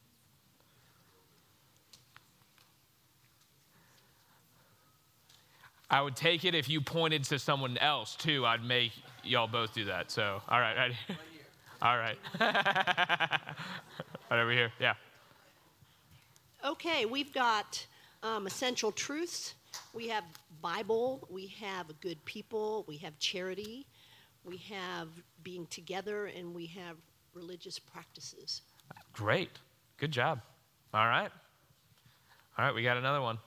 I would take it if you pointed to someone else too. I'd make y'all both do that. So, all right, ready? All right. Right over here, yeah. Okay, we've got um, essential truths. We have Bible. We have good people. We have charity. we have being together, and we have religious practices. Great. Good job. All right. All right, we got another one.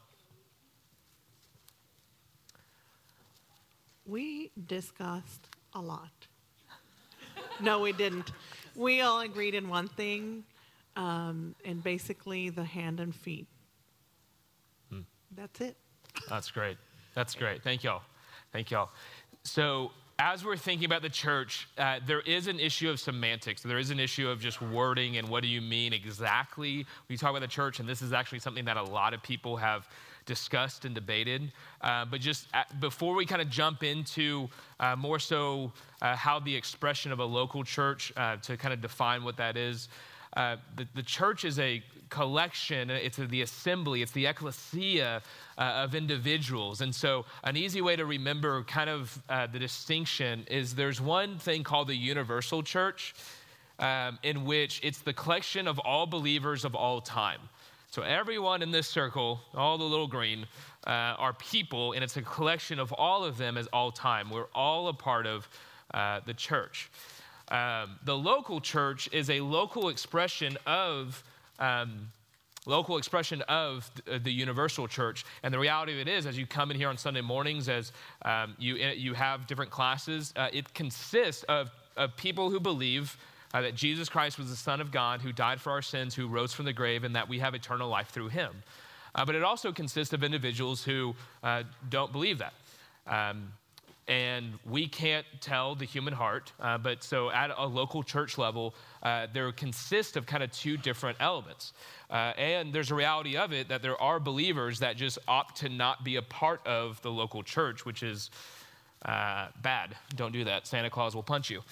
We discussed a lot. No, we didn't. We all agreed in one thing, um, and basically the hand and feet. Hmm. That's it. That's great. That's great. Thank y'all. Thank y'all. So as we're thinking about the church, uh, there is an issue of semantics. There is an issue of just wording and what do you mean exactly when you talk about the church. And this is actually something that a lot of people have discussed and debated. Uh, but just at, before we kind of jump into uh, more so uh, how the expression of a local church, uh, to kind of define what that is, uh, the, the church is a collection, it's the assembly, it's the ecclesia uh, of individuals. And so an easy way to remember kind of uh, the distinction is there's one thing called the universal church, um, in which it's the collection of all believers of all time. So everyone in this circle, all the little green, uh, are people, and it's a collection of all of them as all time. We're all a part of uh, the church. Um, the local church is a local expression of um, local expression of the, the universal church. And the reality of it is, as you come in here on Sunday mornings, as um, you you have different classes, uh, it consists of, of people who believe uh, that Jesus Christ was the Son of God, who died for our sins, who rose from the grave, and that we have eternal life through him. Uh, but it also consists of individuals who uh, don't believe that. Um, And we can't tell the human heart, uh, but so at a local church level, uh, there consists of kind of two different elements. Uh, and there's a reality of it that there are believers that just opt to not be a part of the local church, which is uh, bad. Don't do that. Santa Claus will punch you.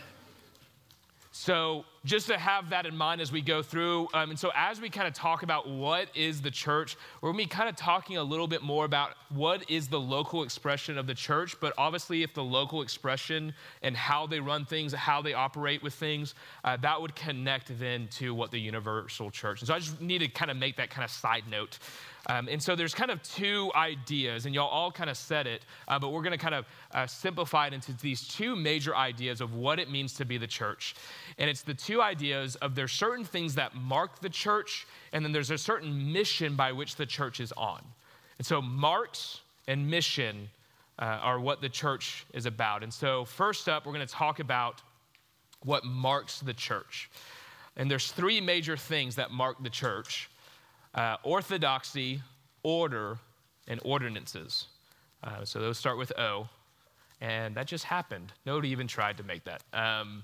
So just to have that in mind as we go through, um, and so as we kind of talk about what is the church, we're going to be kind of talking a little bit more about what is the local expression of the church, but obviously if the local expression and how they run things, how they operate with things, uh, that would connect then to what the universal church. And so I just need to kind of make that kind of side note. Um, and so there's kind of two ideas, and y'all all kind of said it, uh, but we're going to kind of uh, simplify it into these two major ideas of what it means to be the church. And it's the two ideas of there's certain things that mark the church, and then there's a certain mission by which the church is on. And so marks and mission uh, are what the church is about. And so first up, we're going to talk about what marks the church. And there's three major things that mark the church. Uh, orthodoxy, order, and ordinances. Uh, so those start with O, and that just happened. Nobody even tried to make that. Um,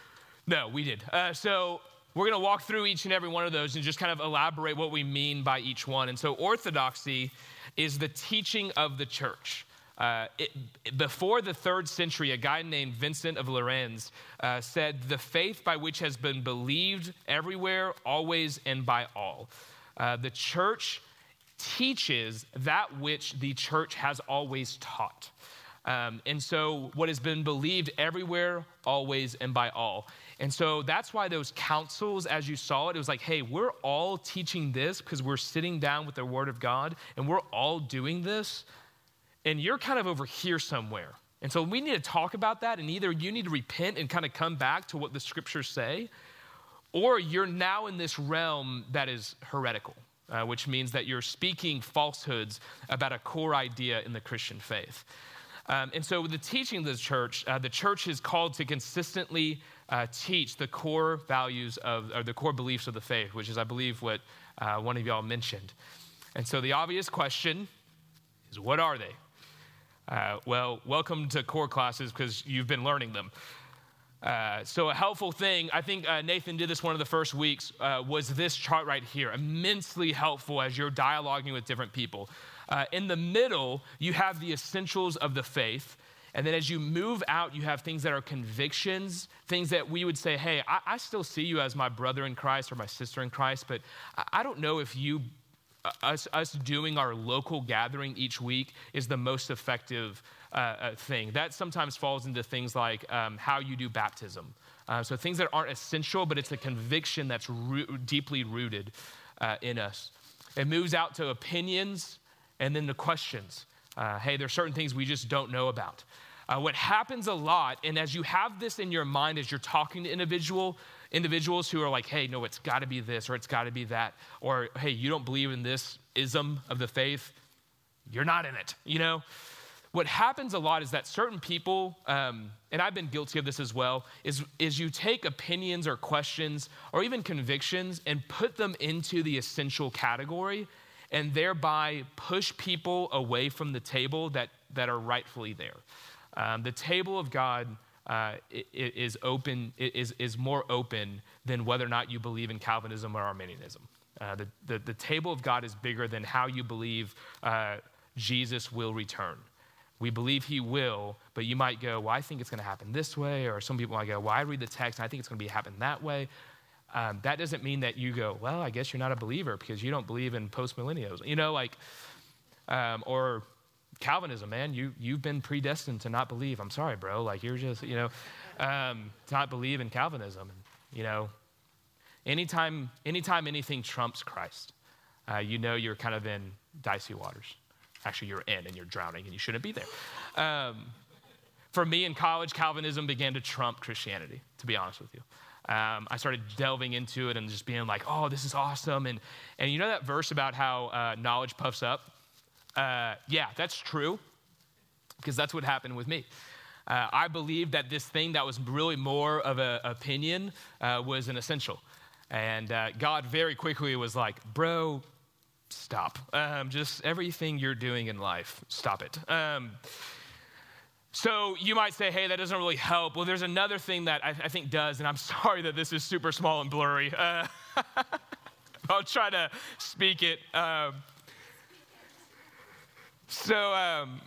no, we did. Uh, so we're going to walk through each and every one of those and just kind of elaborate what we mean by each one. And so orthodoxy is the teaching of the church. Uh, it, before the third century, a guy named Vincent of Lérins uh, said, "The faith by which has been believed everywhere, always, and by all." Uh, the church teaches that which the church has always taught. Um, and so what has been believed everywhere, always, and by all. And so that's why those councils, as you saw it, it was like, hey, we're all teaching this because we're sitting down with the Word of God, and we're all doing this, and you're kind of over here somewhere. And so we need to talk about that, and either you need to repent and kind of come back to what the scriptures say, or you're now in this realm that is heretical, uh, which means that you're speaking falsehoods about a core idea in the Christian faith. Um, and so with the teaching of the church, uh, the church is called to consistently uh, teach the core values of, or the core beliefs of the faith, which is, I believe, what uh, one of y'all mentioned. And so the obvious question is, what are they? Uh, well, welcome to core classes because you've been learning them. Uh, so a helpful thing, I think uh, Nathan did this one of the first weeks, uh, was this chart right here. Immensely helpful as you're dialoguing with different people. Uh, in the middle, you have the essentials of the faith. And then as you move out, you have things that are convictions, things that we would say, hey, I, I still see you as my brother in Christ or my sister in Christ, but I, I don't know if you, uh, us, us doing our local gathering each week is the most effective Uh, thing. That sometimes falls into things like um, how you do baptism. Uh, so things that aren't essential, but it's a conviction that's ro- deeply rooted uh, in us. It moves out to opinions and then the questions. Uh, hey, there's certain things we just don't know about. Uh, what happens a lot, and as you have this in your mind as you're talking to individual individuals who are like, hey, no, it's got to be this or it's got to be that, or hey, you don't believe in this ism of the faith, you're not in it, you know? What happens a lot is that certain people, um, and I've been guilty of this as well, is, is you take opinions or questions or even convictions and put them into the essential category and thereby push people away from the table that, that are rightfully there. Um, the table of God uh, is open, is, is more open than whether or not you believe in Calvinism or Arminianism. Uh, the, the, the table of God is bigger than how you believe uh, Jesus will return. We believe he will, but you might go, well, I think it's going to happen this way, or some people might go, well, I read the text, and I think it's going to be happen that way. Um, that doesn't mean that you go, well, I guess you're not a believer because you don't believe in post-millennials. You know, like, um, or Calvinism, man, you, you've been predestined to not believe. I'm sorry, bro. Like, you're just, you know, um, to not believe in Calvinism. You know, anytime, anytime anything trumps Christ, uh, you know you're kind of in dicey waters. Actually, you're in and you're drowning and you shouldn't be there. Um, for me in college, Calvinism began to trump Christianity, to be honest with you. Um, I started delving into it and just being like, oh, this is awesome. And, and you know that verse about how uh, knowledge puffs up? Uh, yeah, that's true, because that's what happened with me. Uh, I believed that this thing that was really more of an opinion uh, was an essential. And uh, God very quickly was like, bro, stop. Um, just everything you're doing in life, stop it. Um, so you might say, hey, that doesn't really help. Well, there's another thing that I, I think does, and I'm sorry that this is super small and blurry. Uh, I'll try to speak it. Um, so, um,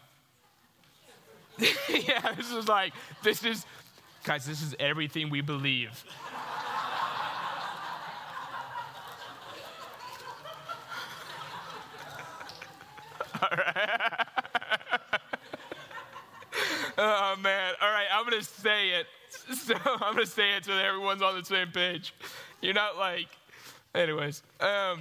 yeah, this is like, this is, guys, this is everything we believe. All right. Oh, man. All right, I'm going to say it. So I'm going to say it so that everyone's on the same page. You're not like, anyways. Um,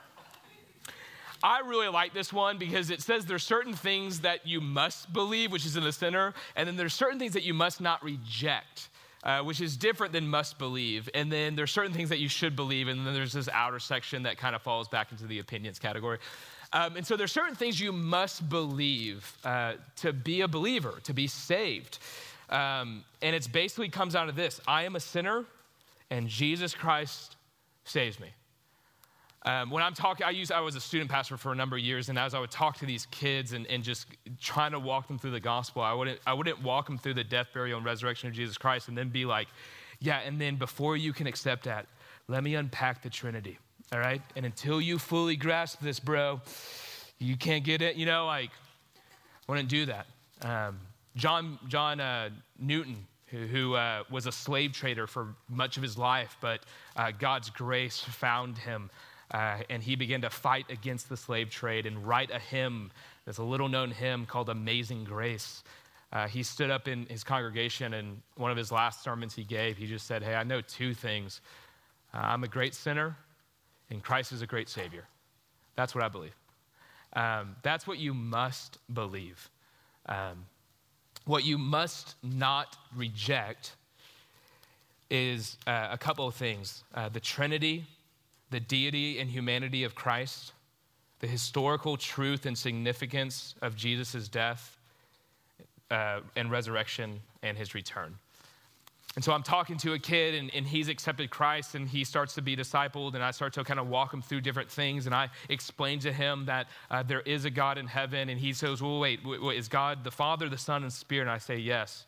I really like this one because it says there's certain things that you must believe, which is in the center, and then there's certain things that you must not reject, uh, which is different than must believe. And then there's certain things that you should believe, and then there's this outer section that kind of falls back into the opinions category. Um, and so there's certain things you must believe uh, to be a believer, to be saved. Um, and it basically comes down to this: I am a sinner, and Jesus Christ saves me. Um, when I'm talking, I use I was a student pastor for a number of years, and as I would talk to these kids and, and just trying to walk them through the gospel, I wouldn't I wouldn't walk them through the death, burial, and resurrection of Jesus Christ, and then be like, yeah, and then before you can accept that, let me unpack the Trinity. All right? And until you fully grasp this, bro, you can't get it. You know, like, I wouldn't do that. Um, John John uh, Newton, who, who uh, was a slave trader for much of his life, but uh, God's grace found him, uh, and he began to fight against the slave trade and write a hymn. There's a little-known hymn called Amazing Grace. Uh, he stood up in his congregation, and one of his last sermons he gave, he just said, hey, I know two things. Uh, I'm a great sinner, and Christ is a great Savior. That's what I believe. Um, that's what you must believe. Um, what you must not reject is uh, a couple of things. Uh, the Trinity, the deity and humanity of Christ, the historical truth and significance of Jesus' death uh, and resurrection and his return. And so I'm talking to a kid, and, and he's accepted Christ, and he starts to be discipled, and I start to kind of walk him through different things, and I explain to him that uh, there is a God in heaven, and he says, well, wait, wait, wait, is God the Father, the Son, and Spirit? And I say, yes.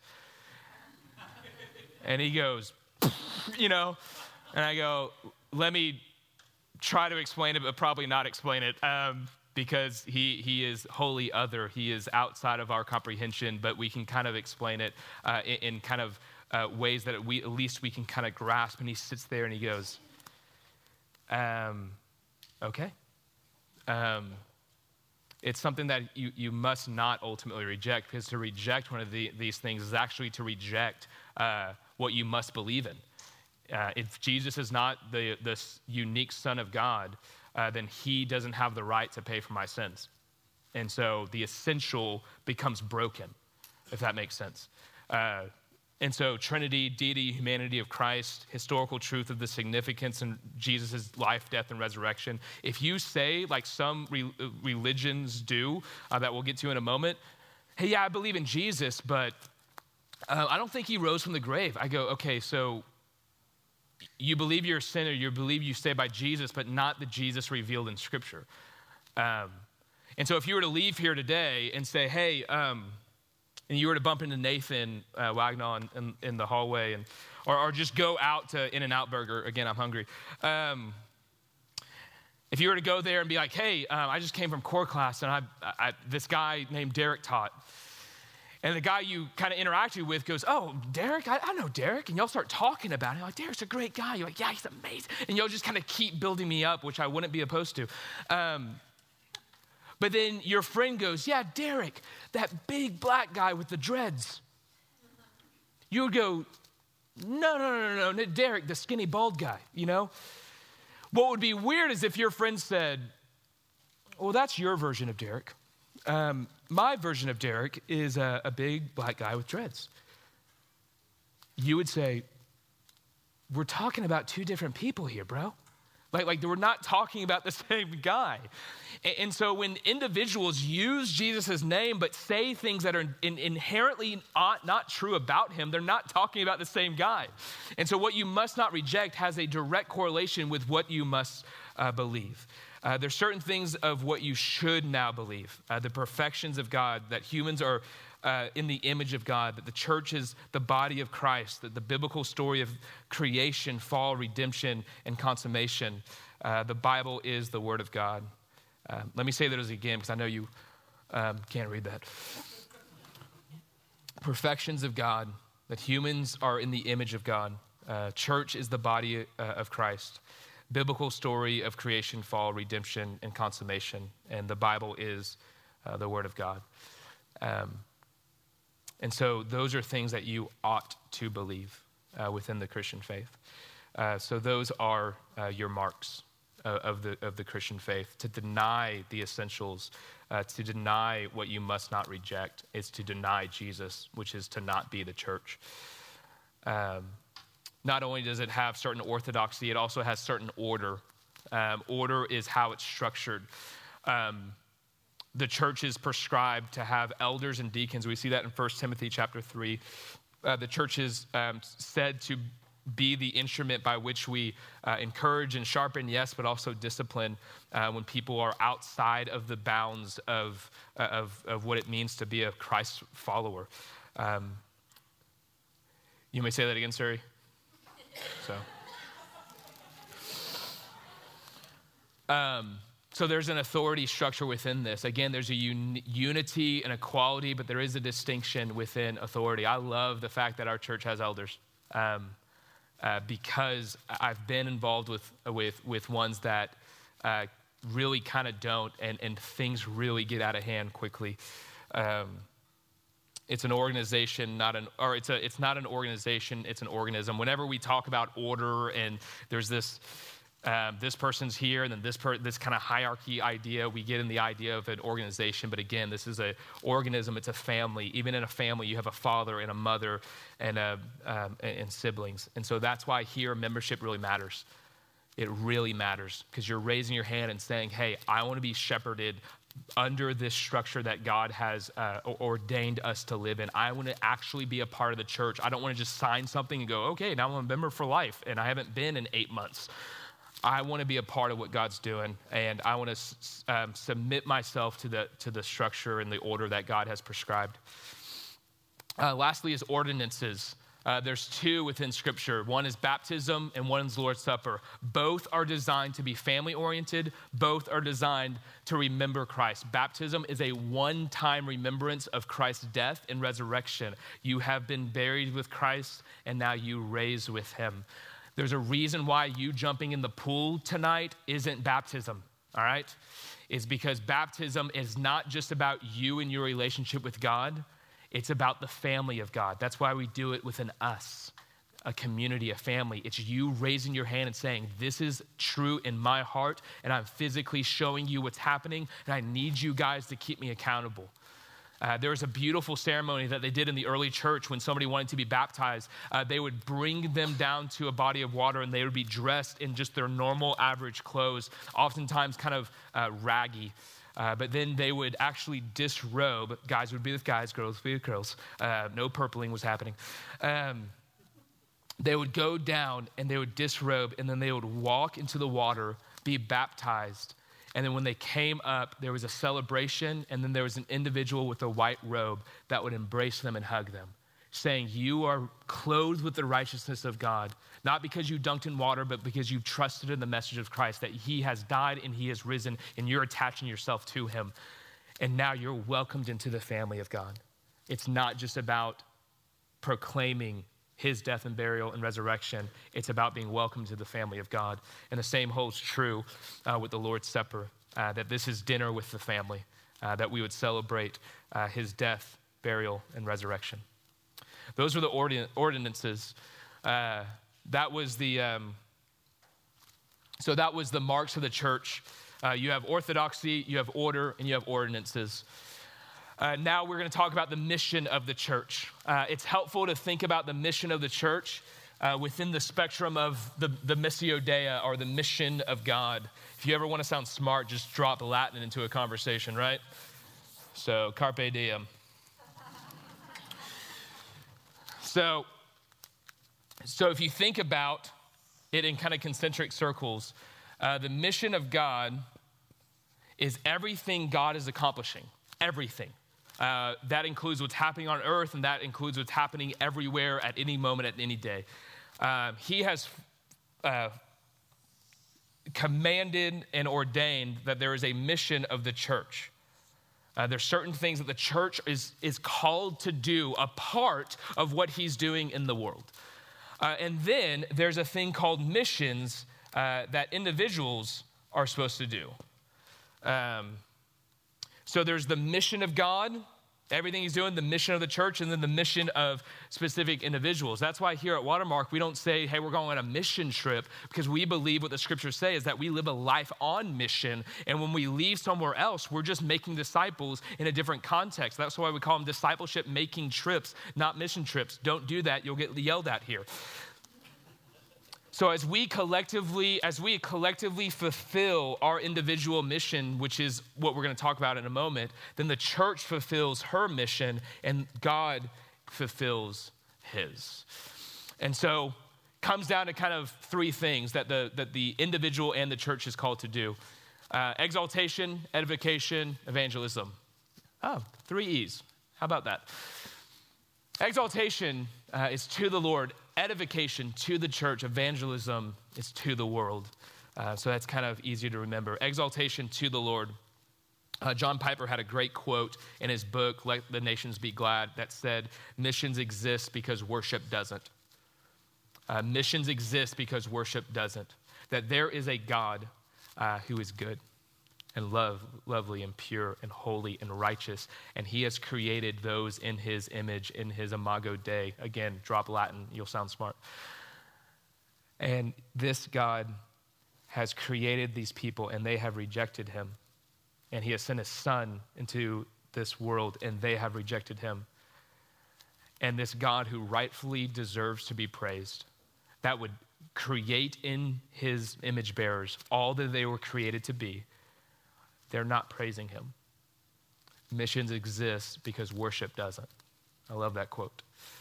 And he goes, you know, and I go, let me try to explain it, but probably not explain it, um, because he, he is wholly other. He is outside of our comprehension, but we can kind of explain it uh, in, in kind of Uh, ways that we at least we can kind of grasp. And he sits there and he goes, um, okay. Um, it's something that you, you must not ultimately reject, because to reject one of the, these things is actually to reject uh, what you must believe in. Uh, if Jesus is not the, the unique Son of God, uh, then he doesn't have the right to pay for my sins. And so the essential becomes broken. if that makes sense. Uh, and so Trinity, deity, humanity of Christ, historical truth of the significance in Jesus' life, death, and resurrection. If you say, like some re- religions do, uh, that we'll get to in a moment, hey, yeah, I believe in Jesus, but uh, I don't think he rose from the grave. I go, okay, so you believe you're a sinner, you believe you stay by Jesus, but not the Jesus revealed in Scripture. Um, and so if you were to leave here today and say, hey, um, and you were to bump into Nathan uh, Wagnon in, in the hallway, and or, or just go out to In-N-Out Burger, again, I'm hungry. Um, if you were to go there and be like, hey, um, I just came from core class, and I, I, this guy named Derek taught. And the guy you kind of interacted with goes, oh, Derek, I, I know Derek. And y'all start talking about it. You're like, Derek's a great guy. You're like, yeah, he's amazing. And y'all just kind of keep building me up, which I wouldn't be opposed to. Um, but then your friend goes, yeah, Derek, that big black guy with the dreads. You would go, no, no, no, no, no, Derek, the skinny bald guy, you know? What would be weird is if your friend said, well, that's your version of Derek. Um, my version of Derek is a, a big black guy with dreads. You would say, we're talking about two different people here, bro. Like, like we're not talking about the same guy. And, and so when individuals use Jesus' name but say things that are in, inherently not, not true about him, they're not talking about the same guy. And so what you must not reject has a direct correlation with what you must uh, believe. Uh, there's certain things of what you should now believe. Uh, the perfections of God, that humans are uh, in the image of God, that the church is the body of Christ, that the biblical story of creation, fall, redemption, and consummation. Uh, the Bible is the word of God. Uh, let me say that again, because I know you um, can't read that. Perfections of God, that humans are in the image of God. Uh, church is the body uh, of Christ. Biblical story of creation, fall, redemption, and consummation. And the Bible is uh, the Word of God. Um, and so those are things that you ought to believe uh, within the Christian faith. Uh, so those are uh, your marks uh, of the of the Christian faith. To deny the essentials, uh, to deny what you must not reject, is to deny Jesus, which is to not be the church. Um, Not only does it have certain orthodoxy, it also has certain order. Um, order is how it's structured. Um, the church is prescribed to have elders and deacons. We see that in First Timothy chapter three. Uh, the church is um, said to be the instrument by which we uh, encourage and sharpen, yes, but also discipline uh, when people are outside of the bounds of, uh, of, of what it means to be a Christ follower. Um, you may say that again, Suri. So, um, so there's an authority structure within this. Again, there's a un- unity and equality, but there is a distinction within authority. I love the fact that our church has elders um, uh, because I've been involved with with with ones that uh, really kind of don't, and and things really get out of hand quickly. Um, It's an organization, not an, or it's a, it's not an organization, it's an organism. Whenever we talk about order and there's this, um, this person's here and then this per, this kind of hierarchy idea, we get in the idea of an organization. But again, this is an organism, it's a family. Even in a family, you have a father and a mother and, a, um, and siblings. And so that's why here membership really matters. It really matters because you're raising your hand and saying, hey, I want to be shepherded under this structure that God has uh, ordained us to live in. I want to actually be a part of the church. I don't want to just sign something and go, okay, now I'm a member for life, and I haven't been in eight months. I want to be a part of what God's doing, and I want to um, submit myself to the to the structure and the order that God has prescribed. Uh, lastly is ordinances. Uh, there's two within Scripture. One is baptism and one is Lord's Supper. Both are designed to be family-oriented. Both are designed to remember Christ. Baptism is a one-time remembrance of Christ's death and resurrection. You have been buried with Christ, and now you raise with him. There's a reason why you jumping in the pool tonight isn't baptism, all right? It's because baptism is not just about you and your relationship with God. It's about the family of God. That's why we do it with an us, a community, a family. It's you raising your hand and saying, this is true in my heart, and I'm physically showing you what's happening, and I need you guys to keep me accountable. Uh, there was a beautiful ceremony that they did in the early church when somebody wanted to be baptized. Uh, they would bring them down to a body of water, and they would be dressed in just their normal average clothes, oftentimes kind of uh, raggy. Uh, but then they would actually disrobe. Guys would be with guys, girls would be with girls. Uh, no purpling was happening. Um, they would go down and they would disrobe, and then they would walk into the water, be baptized. And then when they came up, there was a celebration, and then there was an individual with a white robe that would embrace them and hug them, saying, you are clothed with the righteousness of God, not because you dunked in water, but because you trusted in the message of Christ, that he has died and he has risen, and you're attaching yourself to him. And now you're welcomed into the family of God. It's not just about proclaiming his death and burial and resurrection. It's about being welcomed to the family of God. And the same holds true uh, with the Lord's Supper, uh, that this is dinner with the family, uh, that we would celebrate uh, his death, burial, and resurrection. Those were the ordin- ordinances. Uh, that was the, um, so that was the marks of the church. Uh, you have orthodoxy, you have order, and you have ordinances. Uh, now we're going to talk about the mission of the church. Uh, it's helpful to think about the mission of the church uh, within the spectrum of the, the Missio Dei, or the mission of God. If you ever want to sound smart, just drop Latin into a conversation, right? So, carpe diem. So, so if you think about it in kind of concentric circles, uh, the mission of God is everything God is accomplishing, everything. Uh, that includes what's happening on earth, and that includes what's happening everywhere at any moment, at any day. Uh, he has uh, commanded and ordained that there is a mission of the church. Uh, there's certain things that the church is, is called to do, a part of what he's doing in the world. Uh, and then there's a thing called missions uh, that individuals are supposed to do. Um, so there's the mission of God, everything he's doing, the mission of the church, and then the mission of specific individuals. That's why here at Watermark, we don't say, hey, we're going on a mission trip, because we believe what the scriptures say is that we live a life on mission. And when we leave somewhere else, we're just making disciples in a different context. That's why we call them discipleship making trips, not mission trips. Don't do that. You'll get yelled at here. So as we collectively, as we collectively fulfill our individual mission, which is what we're going to talk about in a moment, then the church fulfills her mission and God fulfills his. And so comes down to kind of three things that the, that the individual and the church is called to do. Uh, exaltation, edification, evangelism. Oh, three E's. How about that? Exaltation uh, is to the Lord. Edification to the church. Evangelism is to the world. Uh, so that's kind of easy to remember. Exaltation to the Lord. Uh, John Piper had a great quote in his book, Let the Nations Be Glad, that said, missions exist because worship doesn't. Uh, missions exist because worship doesn't. That there is a God uh, who is good and love, lovely and pure and holy and righteous. And he has created those in his image, in his imago Dei. Again, drop Latin, you'll sound smart. And this God has created these people, and they have rejected him. And he has sent his son into this world, and they have rejected him. And this God who rightfully deserves to be praised, that would create in his image bearers all that they were created to be, they're not praising him. Missions exist because worship doesn't. I love that quote.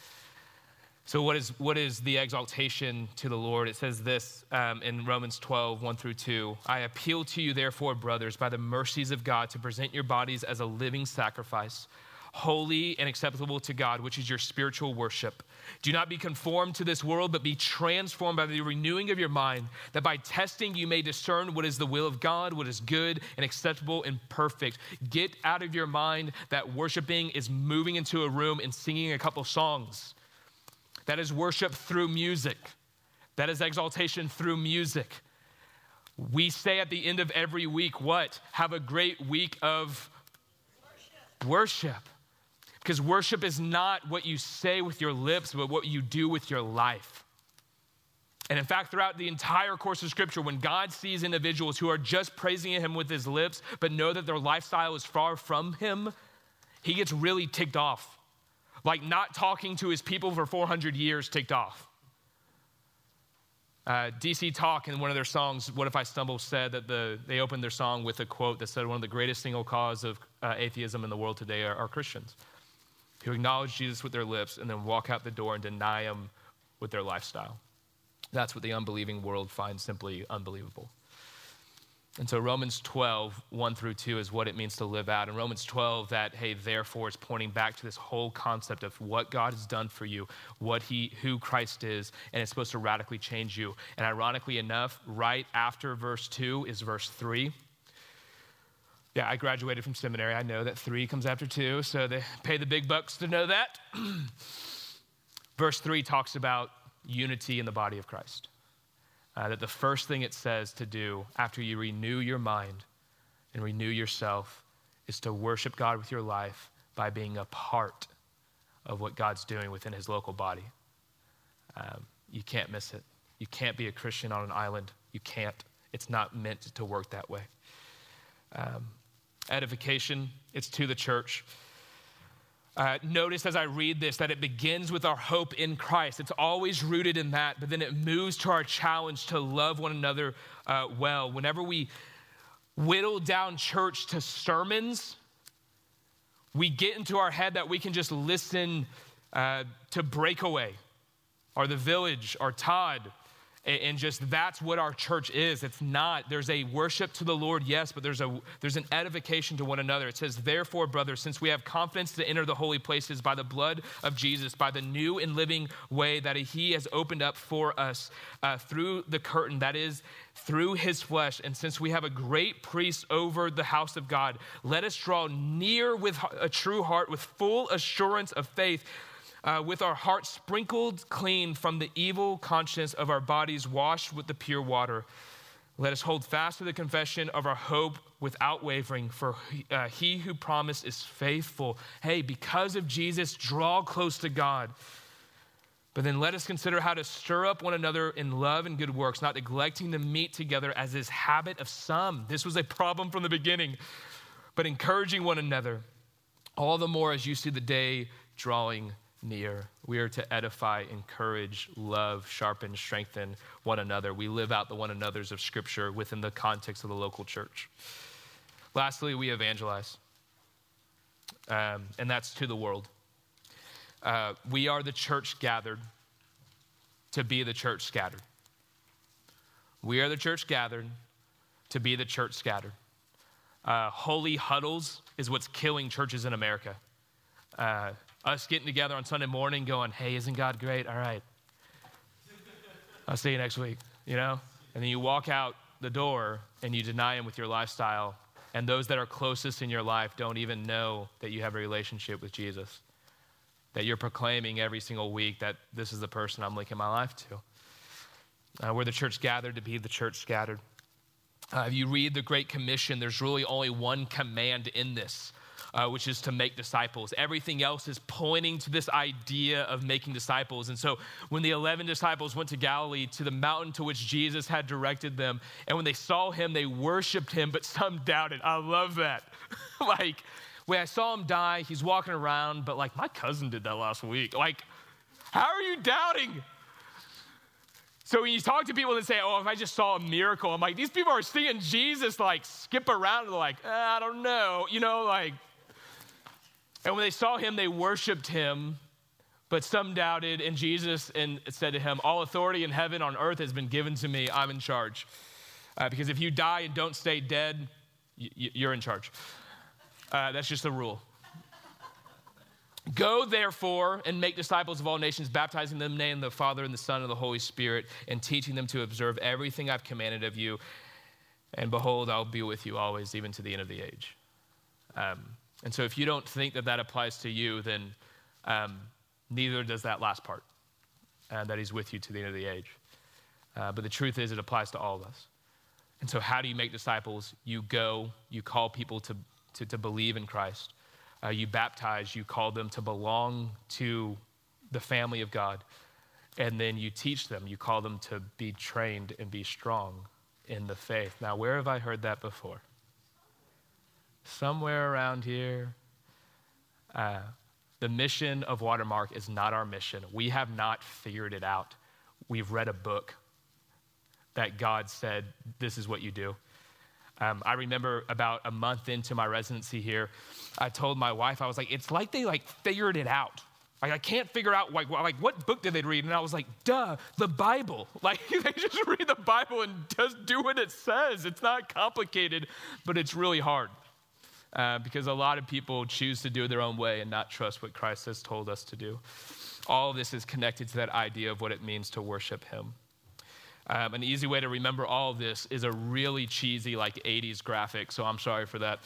So what is what is the exaltation to the Lord? It says this um, in Romans twelve, one through two. I appeal to you, therefore, brothers, by the mercies of God, to present your bodies as a living sacrifice, holy and acceptable to God, which is your spiritual worship. Do not be conformed to this world, but be transformed by the renewing of your mind, that by testing you may discern what is the will of God, what is good and acceptable and perfect. Get out of your mind that worshiping is moving into a room and singing a couple songs. That is worship through music. That is exaltation through music. We say at the end of every week, what? Have a great week of worship. worship. Because worship is not what you say with your lips, but what you do with your life. And in fact, throughout the entire course of Scripture, when God sees individuals who are just praising him with his lips, but know that their lifestyle is far from him, he gets really ticked off. Like not talking to his people for four hundred years ticked off. Uh, D C Talk, in one of their songs, What If I Stumble, said that the, they opened their song with a quote that said one of the greatest single cause of uh, atheism in the world today are, are Christians who acknowledge Jesus with their lips and then walk out the door and deny him with their lifestyle. That's what the unbelieving world finds simply unbelievable. And so Romans twelve, one through two is what it means to live out. And Romans twelve, that, hey, therefore, is pointing back to this whole concept of what God has done for you, what he, who Christ is, and it's supposed to radically change you. And ironically enough, right after verse two is verse three. Yeah, I graduated from seminary. I know that three comes after two, so they pay the big bucks to know that. Verse three talks about unity in the body of Christ. Uh, that the first thing it says to do after you renew your mind and renew yourself is to worship God with your life by being a part of what God's doing within his local body. Um, you can't miss it. You can't be a Christian on an island. You can't. It's not meant to work that way. Um, edification, it's to the church. Uh, notice as I read this that it begins with our hope in Christ. It's always rooted in that, but then it moves to our challenge to love one another uh, well. Whenever we whittle down church to sermons, we get into our head that we can just listen uh, to Breakaway or The Village or Todd, and just that's what our church is. It's not. There's a worship to the Lord, yes, but there's a there's an edification to one another. It says, therefore, brothers, since we have confidence to enter the holy places by the blood of Jesus, by the new and living way that he has opened up for us uh, through the curtain, that is, through his flesh. And since we have a great priest over the house of God, let us draw near with a true heart, with full assurance of faith, Uh, with our hearts sprinkled clean from the evil conscience of our bodies washed with the pure water. Let us hold fast to the confession of our hope without wavering, for he, uh, he who promised is faithful. Hey, because of Jesus, draw close to God. But then let us consider how to stir up one another in love and good works, not neglecting to meet together as is habit of some. This was a problem from the beginning, but encouraging one another, all the more as you see the day drawing near. We are to edify, encourage, love, sharpen, strengthen one another. We live out the one another's of Scripture within the context of the local church. Lastly, we evangelize, um, and that's to the world. Uh, we are the church gathered to be the church scattered. We are the church gathered to be the church scattered. Uh, holy huddles is what's killing churches in America. Uh, Us getting together on Sunday morning going, hey, isn't God great? All right. I'll see you next week, you know? And then you walk out the door and you deny him with your lifestyle. And those that are closest in your life don't even know that you have a relationship with Jesus, that you're proclaiming every single week that this is the person I'm linking my life to. Uh, we're the church gathered to be the church scattered. Uh, if you read the Great Commission, there's really only one command in this, Uh, which is to make disciples. Everything else is pointing to this idea of making disciples. And so when the eleven disciples went to Galilee, to the mountain to which Jesus had directed them, and when they saw him, they worshiped him, but some doubted. I love that. Like, when I saw him die, he's walking around, but like, my cousin did that last week. Like, how are you doubting? So when you talk to people that say, oh, if I just saw a miracle, I'm like, these people are seeing Jesus like skip around, and they're like, eh, I don't know, you know, like. And when they saw him, they worshiped him, but some doubted. And Jesus and said to him, all authority in heaven on earth has been given to me. I'm in charge. Uh, because if you die and don't stay dead, y- you're in charge. Uh, that's just the rule. Go, therefore, and make disciples of all nations, baptizing them in the name of the Father and the Son and the Holy Spirit, and teaching them to observe everything I've commanded of you. And behold, I'll be with you always, even to the end of the age. Um, And so if you don't think that that applies to you, then um, neither does that last part, uh, that he's with you to the end of the age. Uh, but the truth is it applies to all of us. And so how do you make disciples? You go, you call people to, to, to believe in Christ. Uh, you baptize, you call them to belong to the family of God. And then you teach them, you call them to be trained and be strong in the faith. Now, where have I heard that before? Somewhere around here. Uh, the mission of Watermark is not our mission. We have not figured it out. We've read a book that God said, this is what you do. Um, I remember about a month into my residency here, I told my wife, I was like, it's like they like figured it out. Like I can't figure out like, like what book did they read? And I was like, duh, the Bible. Like they just read the Bible and just do what it says. It's not complicated, but it's really hard uh, because a lot of people choose to do it their own way and not trust what Christ has told us to do. All of this is connected to that idea of what it means to worship him. Um, an easy way to remember all of this is a really cheesy, like eighties graphic, so I'm sorry for that.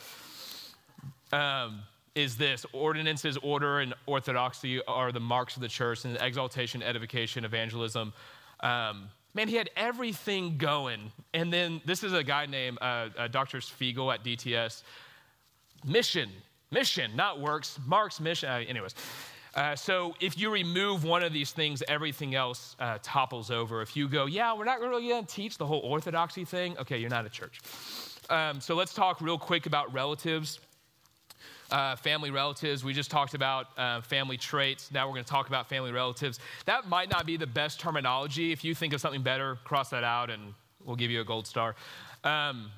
Um, is this, ordinances, order, and orthodoxy are the marks of the church, and exaltation, edification, evangelism. Um, man, he had everything going. And then this is a guy named uh, uh, Doctor Spiegel at D T S. Mission, mission, not works, Mark's mission, uh, anyways. Uh, so if you remove one of these things, everything else uh, topples over. If you go, yeah, we're not really going to teach the whole orthodoxy thing, okay, you're not a church. Um, so let's talk real quick about relatives, uh, family relatives. We just talked about uh, family traits. Now we're going to talk about family relatives. That might not be the best terminology. If you think of something better, cross that out and we'll give you a gold star. Um,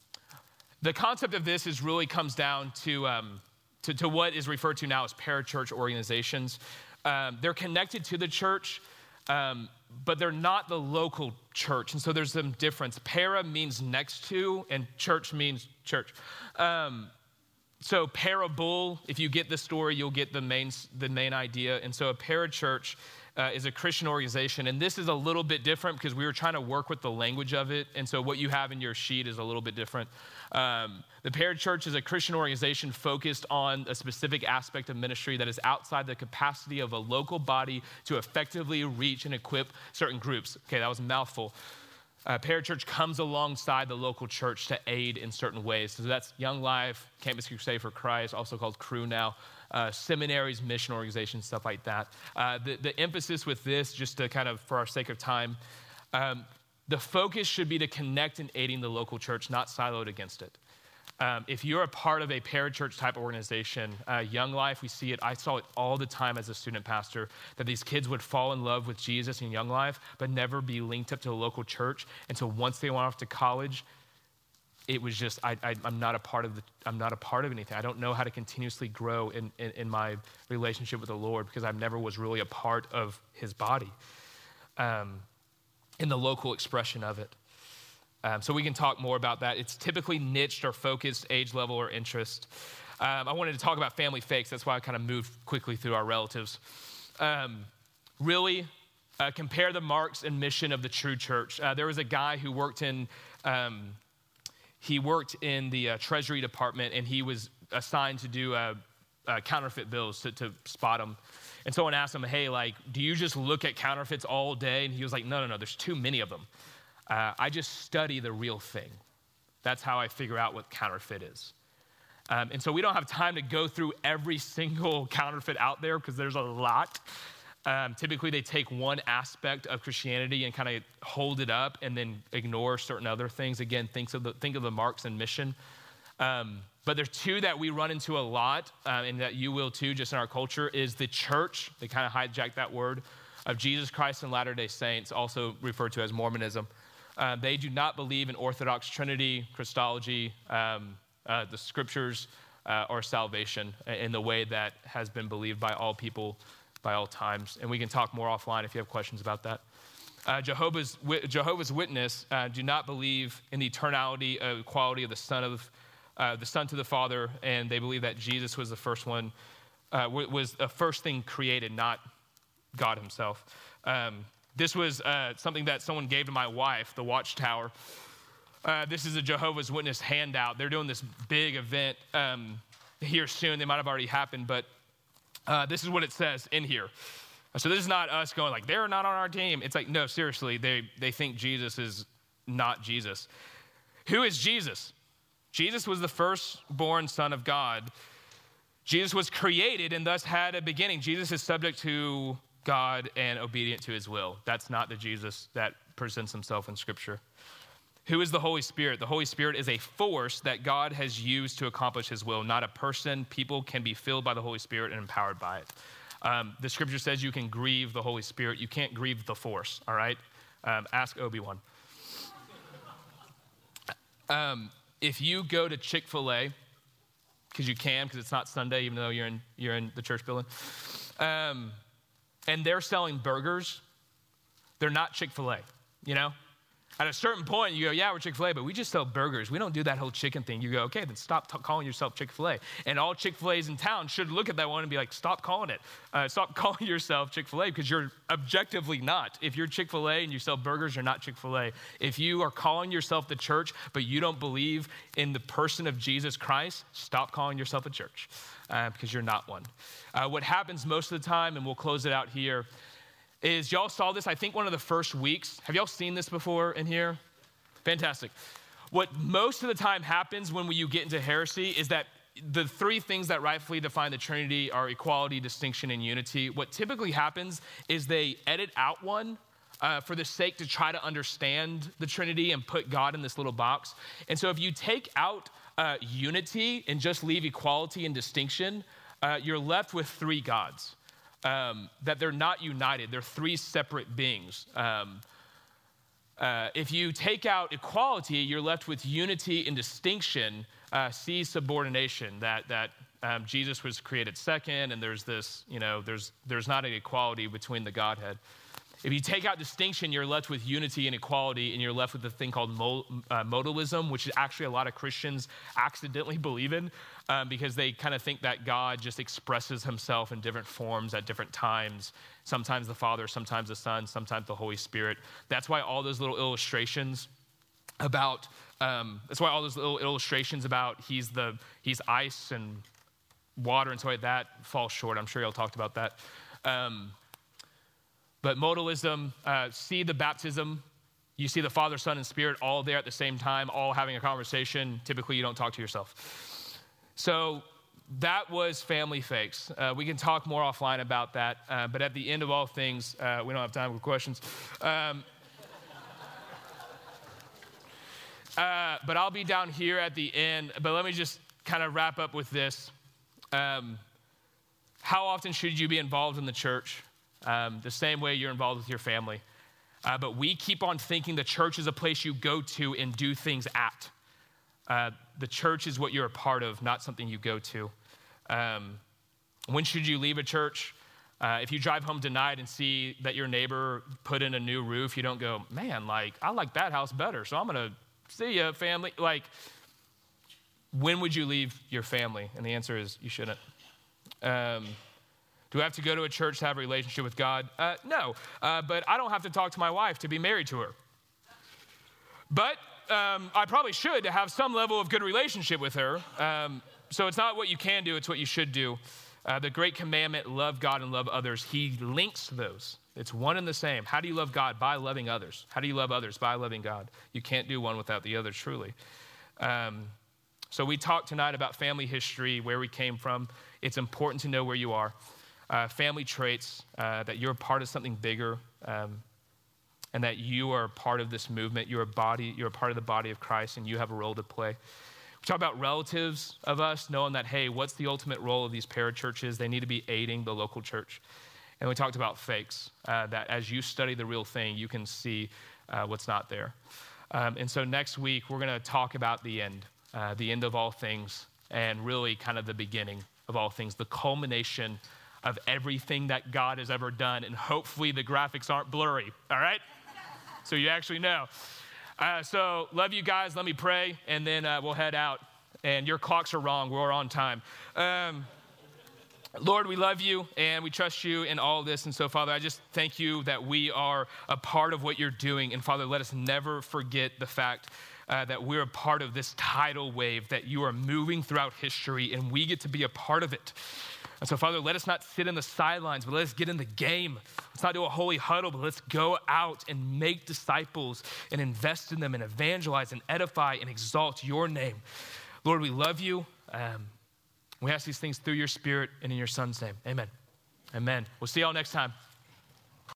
the concept of this is really comes down to... Um, To, to what is referred to now as parachurch organizations. Um, they're connected to the church, um, but they're not the local church. And so there's some difference. Para means next to, and church means church. Um, so parabull, if you get the story, you'll get the main, the main idea. And so a parachurch uh, is a Christian organization. And this is a little bit different because we were trying to work with the language of it. And so what you have in your sheet is a little bit different. Um, the parachurch is a Christian organization focused on a specific aspect of ministry that is outside the capacity of a local body to effectively reach and equip certain groups. Okay, that was a mouthful. Uh, parachurch comes alongside the local church to aid in certain ways. So that's Young Life, Campus Crusade for Christ, also called Crew now, uh, seminaries, mission organizations, stuff like that. Uh, the, the emphasis with this, just to kind of, for our sake of time, um, the focus should be to connect and aiding the local church, not siloed against it. Um, if you're a part of a parachurch type organization, uh, Young Life, we see it, I saw it all the time as a student pastor, that these kids would fall in love with Jesus in Young Life, but never be linked up to the local church. And so once they went off to college, it was just, I, I, I'm not a part of the, I'm not a part of anything. I don't know how to continuously grow in, in, in my relationship with the Lord because I never was really a part of his body. Um, in the local expression of it. Um, so we can talk more about that. It's typically niched or focused, age level or interest. Um, I wanted to talk about family fakes. That's why I kind of moved quickly through our relatives. Um, really, uh, compare the marks and mission of the true church. Uh, there was a guy who worked in, um, he worked in the uh, Treasury Department, and he was assigned to do uh, uh, counterfeit bills to, to spot them. And someone asked him, hey, like, do you just look at counterfeits all day? And he was like, no, no, no, there's too many of them. Uh, I just study the real thing. That's how I figure out what counterfeit is. Um, and so we don't have time to go through every single counterfeit out there because there's a lot. Um, typically, they take one aspect of Christianity and kind of hold it up and then ignore certain other things. Again, think of the, think of the marks and mission. Um, but there's two that we run into a lot, uh, and that you will too, just in our culture, is the church. They kind of hijack that word of Jesus Christ and Latter-day Saints, also referred to as Mormonism. Uh, they do not believe in Orthodox Trinity, Christology, um, uh, the scriptures, uh, or salvation in the way that has been believed by all people, by all times. And we can talk more offline if you have questions about that. Uh, Jehovah's, Jehovah's Witness uh, do not believe in the eternality, uh, equality of the Son of Uh, the Son to the Father, and they believe that Jesus was the first one, uh, was the first thing created, not God himself. Um, this was uh, something that someone gave to my wife, the Watchtower. Uh, this is a Jehovah's Witness handout. They're doing this big event um, here soon. They might have already happened, but uh, this is what it says in here. So this is not us going like, they're not on our team. It's like, no, seriously, they, they think Jesus is not Jesus. Who is Jesus? Jesus was the firstborn Son of God. Jesus was created and thus had a beginning. Jesus is subject to God and obedient to his will. That's not the Jesus that presents himself in Scripture. Who is the Holy Spirit? The Holy Spirit is a force that God has used to accomplish his will, not a person. People can be filled by the Holy Spirit and empowered by it. Um, the scripture says you can grieve the Holy Spirit. You can't grieve the force, all right? Um, ask Obi-Wan. Um, if you go to Chick-fil-A, because you can, because it's not Sunday, even though you're in, you're in the church building, um, and they're selling burgers, they're not Chick-fil-A, you know? At a certain point, you go, yeah, we're Chick-fil-A, but we just sell burgers. We don't do that whole chicken thing. You go, okay, then stop t- calling yourself Chick-fil-A. And all Chick-fil-A's in town should look at that one and be like, stop calling it. Uh, stop calling yourself Chick-fil-A, because you're objectively not. If you're Chick-fil-A and you sell burgers, you're not Chick-fil-A. If you are calling yourself the church, but you don't believe in the person of Jesus Christ, stop calling yourself a church, uh, because you're not one. Uh, what happens most of the time, and we'll close it out here, is y'all saw this, I think one of the first weeks. Have y'all seen this before in here? Fantastic. What most of the time happens when you get into heresy is that the three things that rightfully define the Trinity are equality, distinction, and unity. What typically happens is they edit out one uh, for the sake to try to understand the Trinity and put God in this little box. And so if you take out uh, unity and just leave equality and distinction, uh, you're left with three gods. Um, that they're not united. They're three separate beings. Um, uh, if you take out equality, you're left with unity and distinction. Uh, see subordination, that that um, Jesus was created second, and there's this, you know, there's there's not an equality between the Godhead. If you take out distinction, you're left with unity and equality, and you're left with a thing called mo- uh, modalism, which is actually a lot of Christians accidentally believe in um, because they kind of think that God just expresses himself in different forms at different times, sometimes the Father, sometimes the Son, sometimes the Holy Spirit. That's why all those little illustrations about, um, that's why all those little illustrations about he's the he's ice and water and so like that fall short. I'm sure y'all talked about that. Um, But modalism, uh, see the baptism, you see the Father, Son, and Spirit all there at the same time, all having a conversation. Typically, you don't talk to yourself. So that was family fakes. Uh, we can talk more offline about that, uh, but at the end of all things, uh, we don't have time for questions. Um, uh, but I'll be down here at the end, but let me just kind of wrap up with this. Um, how often should you be involved in the church? Um, the same way you're involved with your family. Uh, but we keep on thinking the church is a place you go to and do things at. Uh, the church is what you're a part of, not something you go to. Um, when should you leave a church? Uh, if you drive home tonight and see that your neighbor put in a new roof, you don't go, man, like, I like that house better, so I'm going to see you, family. Like, when would you leave your family? And the answer is you shouldn't. Um, Do I have to go to a church to have a relationship with God? Uh, no, uh, but I don't have to talk to my wife to be married to her. But um, I probably should to have some level of good relationship with her. Um, so it's not what you can do, it's what you should do. Uh, the great commandment, love God and love others, he links those. It's one and the same. How do you love God? By loving others. How do you love others? By loving God. You can't do one without the other, truly. Um, so we talked tonight about family history, where we came from. It's important to know where you are. Uh, family traits, uh, that you're a part of something bigger, um, and that you are part of this movement. You're a body, you're a part of the body of Christ, and you have a role to play. We talk about relatives of us, knowing that, hey, what's the ultimate role of these parachurches? They need to be aiding the local church. And we talked about fakes, uh, that as you study the real thing, you can see uh, what's not there. Um, and so next week, we're going to talk about the end, uh, the end of all things, and really kind of the beginning of all things, the culmination of everything that God has ever done. And hopefully the graphics aren't blurry, all right? So you actually know. Uh, so love you guys. Let me pray, and then uh, we'll head out. And your clocks are wrong. We're on time. Um, Lord, we love you, and we trust you in all this. And so, Father, I just thank you that we are a part of what you're doing. And, Father, let us never forget the fact uh, that we're a part of this tidal wave, that you are moving throughout history, and we get to be a part of it. And so, Father, let us not sit in the sidelines, but let us get in the game. Let's not do a holy huddle, but let's go out and make disciples and invest in them and evangelize and edify and exalt your name. Lord, we love you. Um, we ask these things through your Spirit and in your Son's name. Amen. Amen. We'll see y'all next time.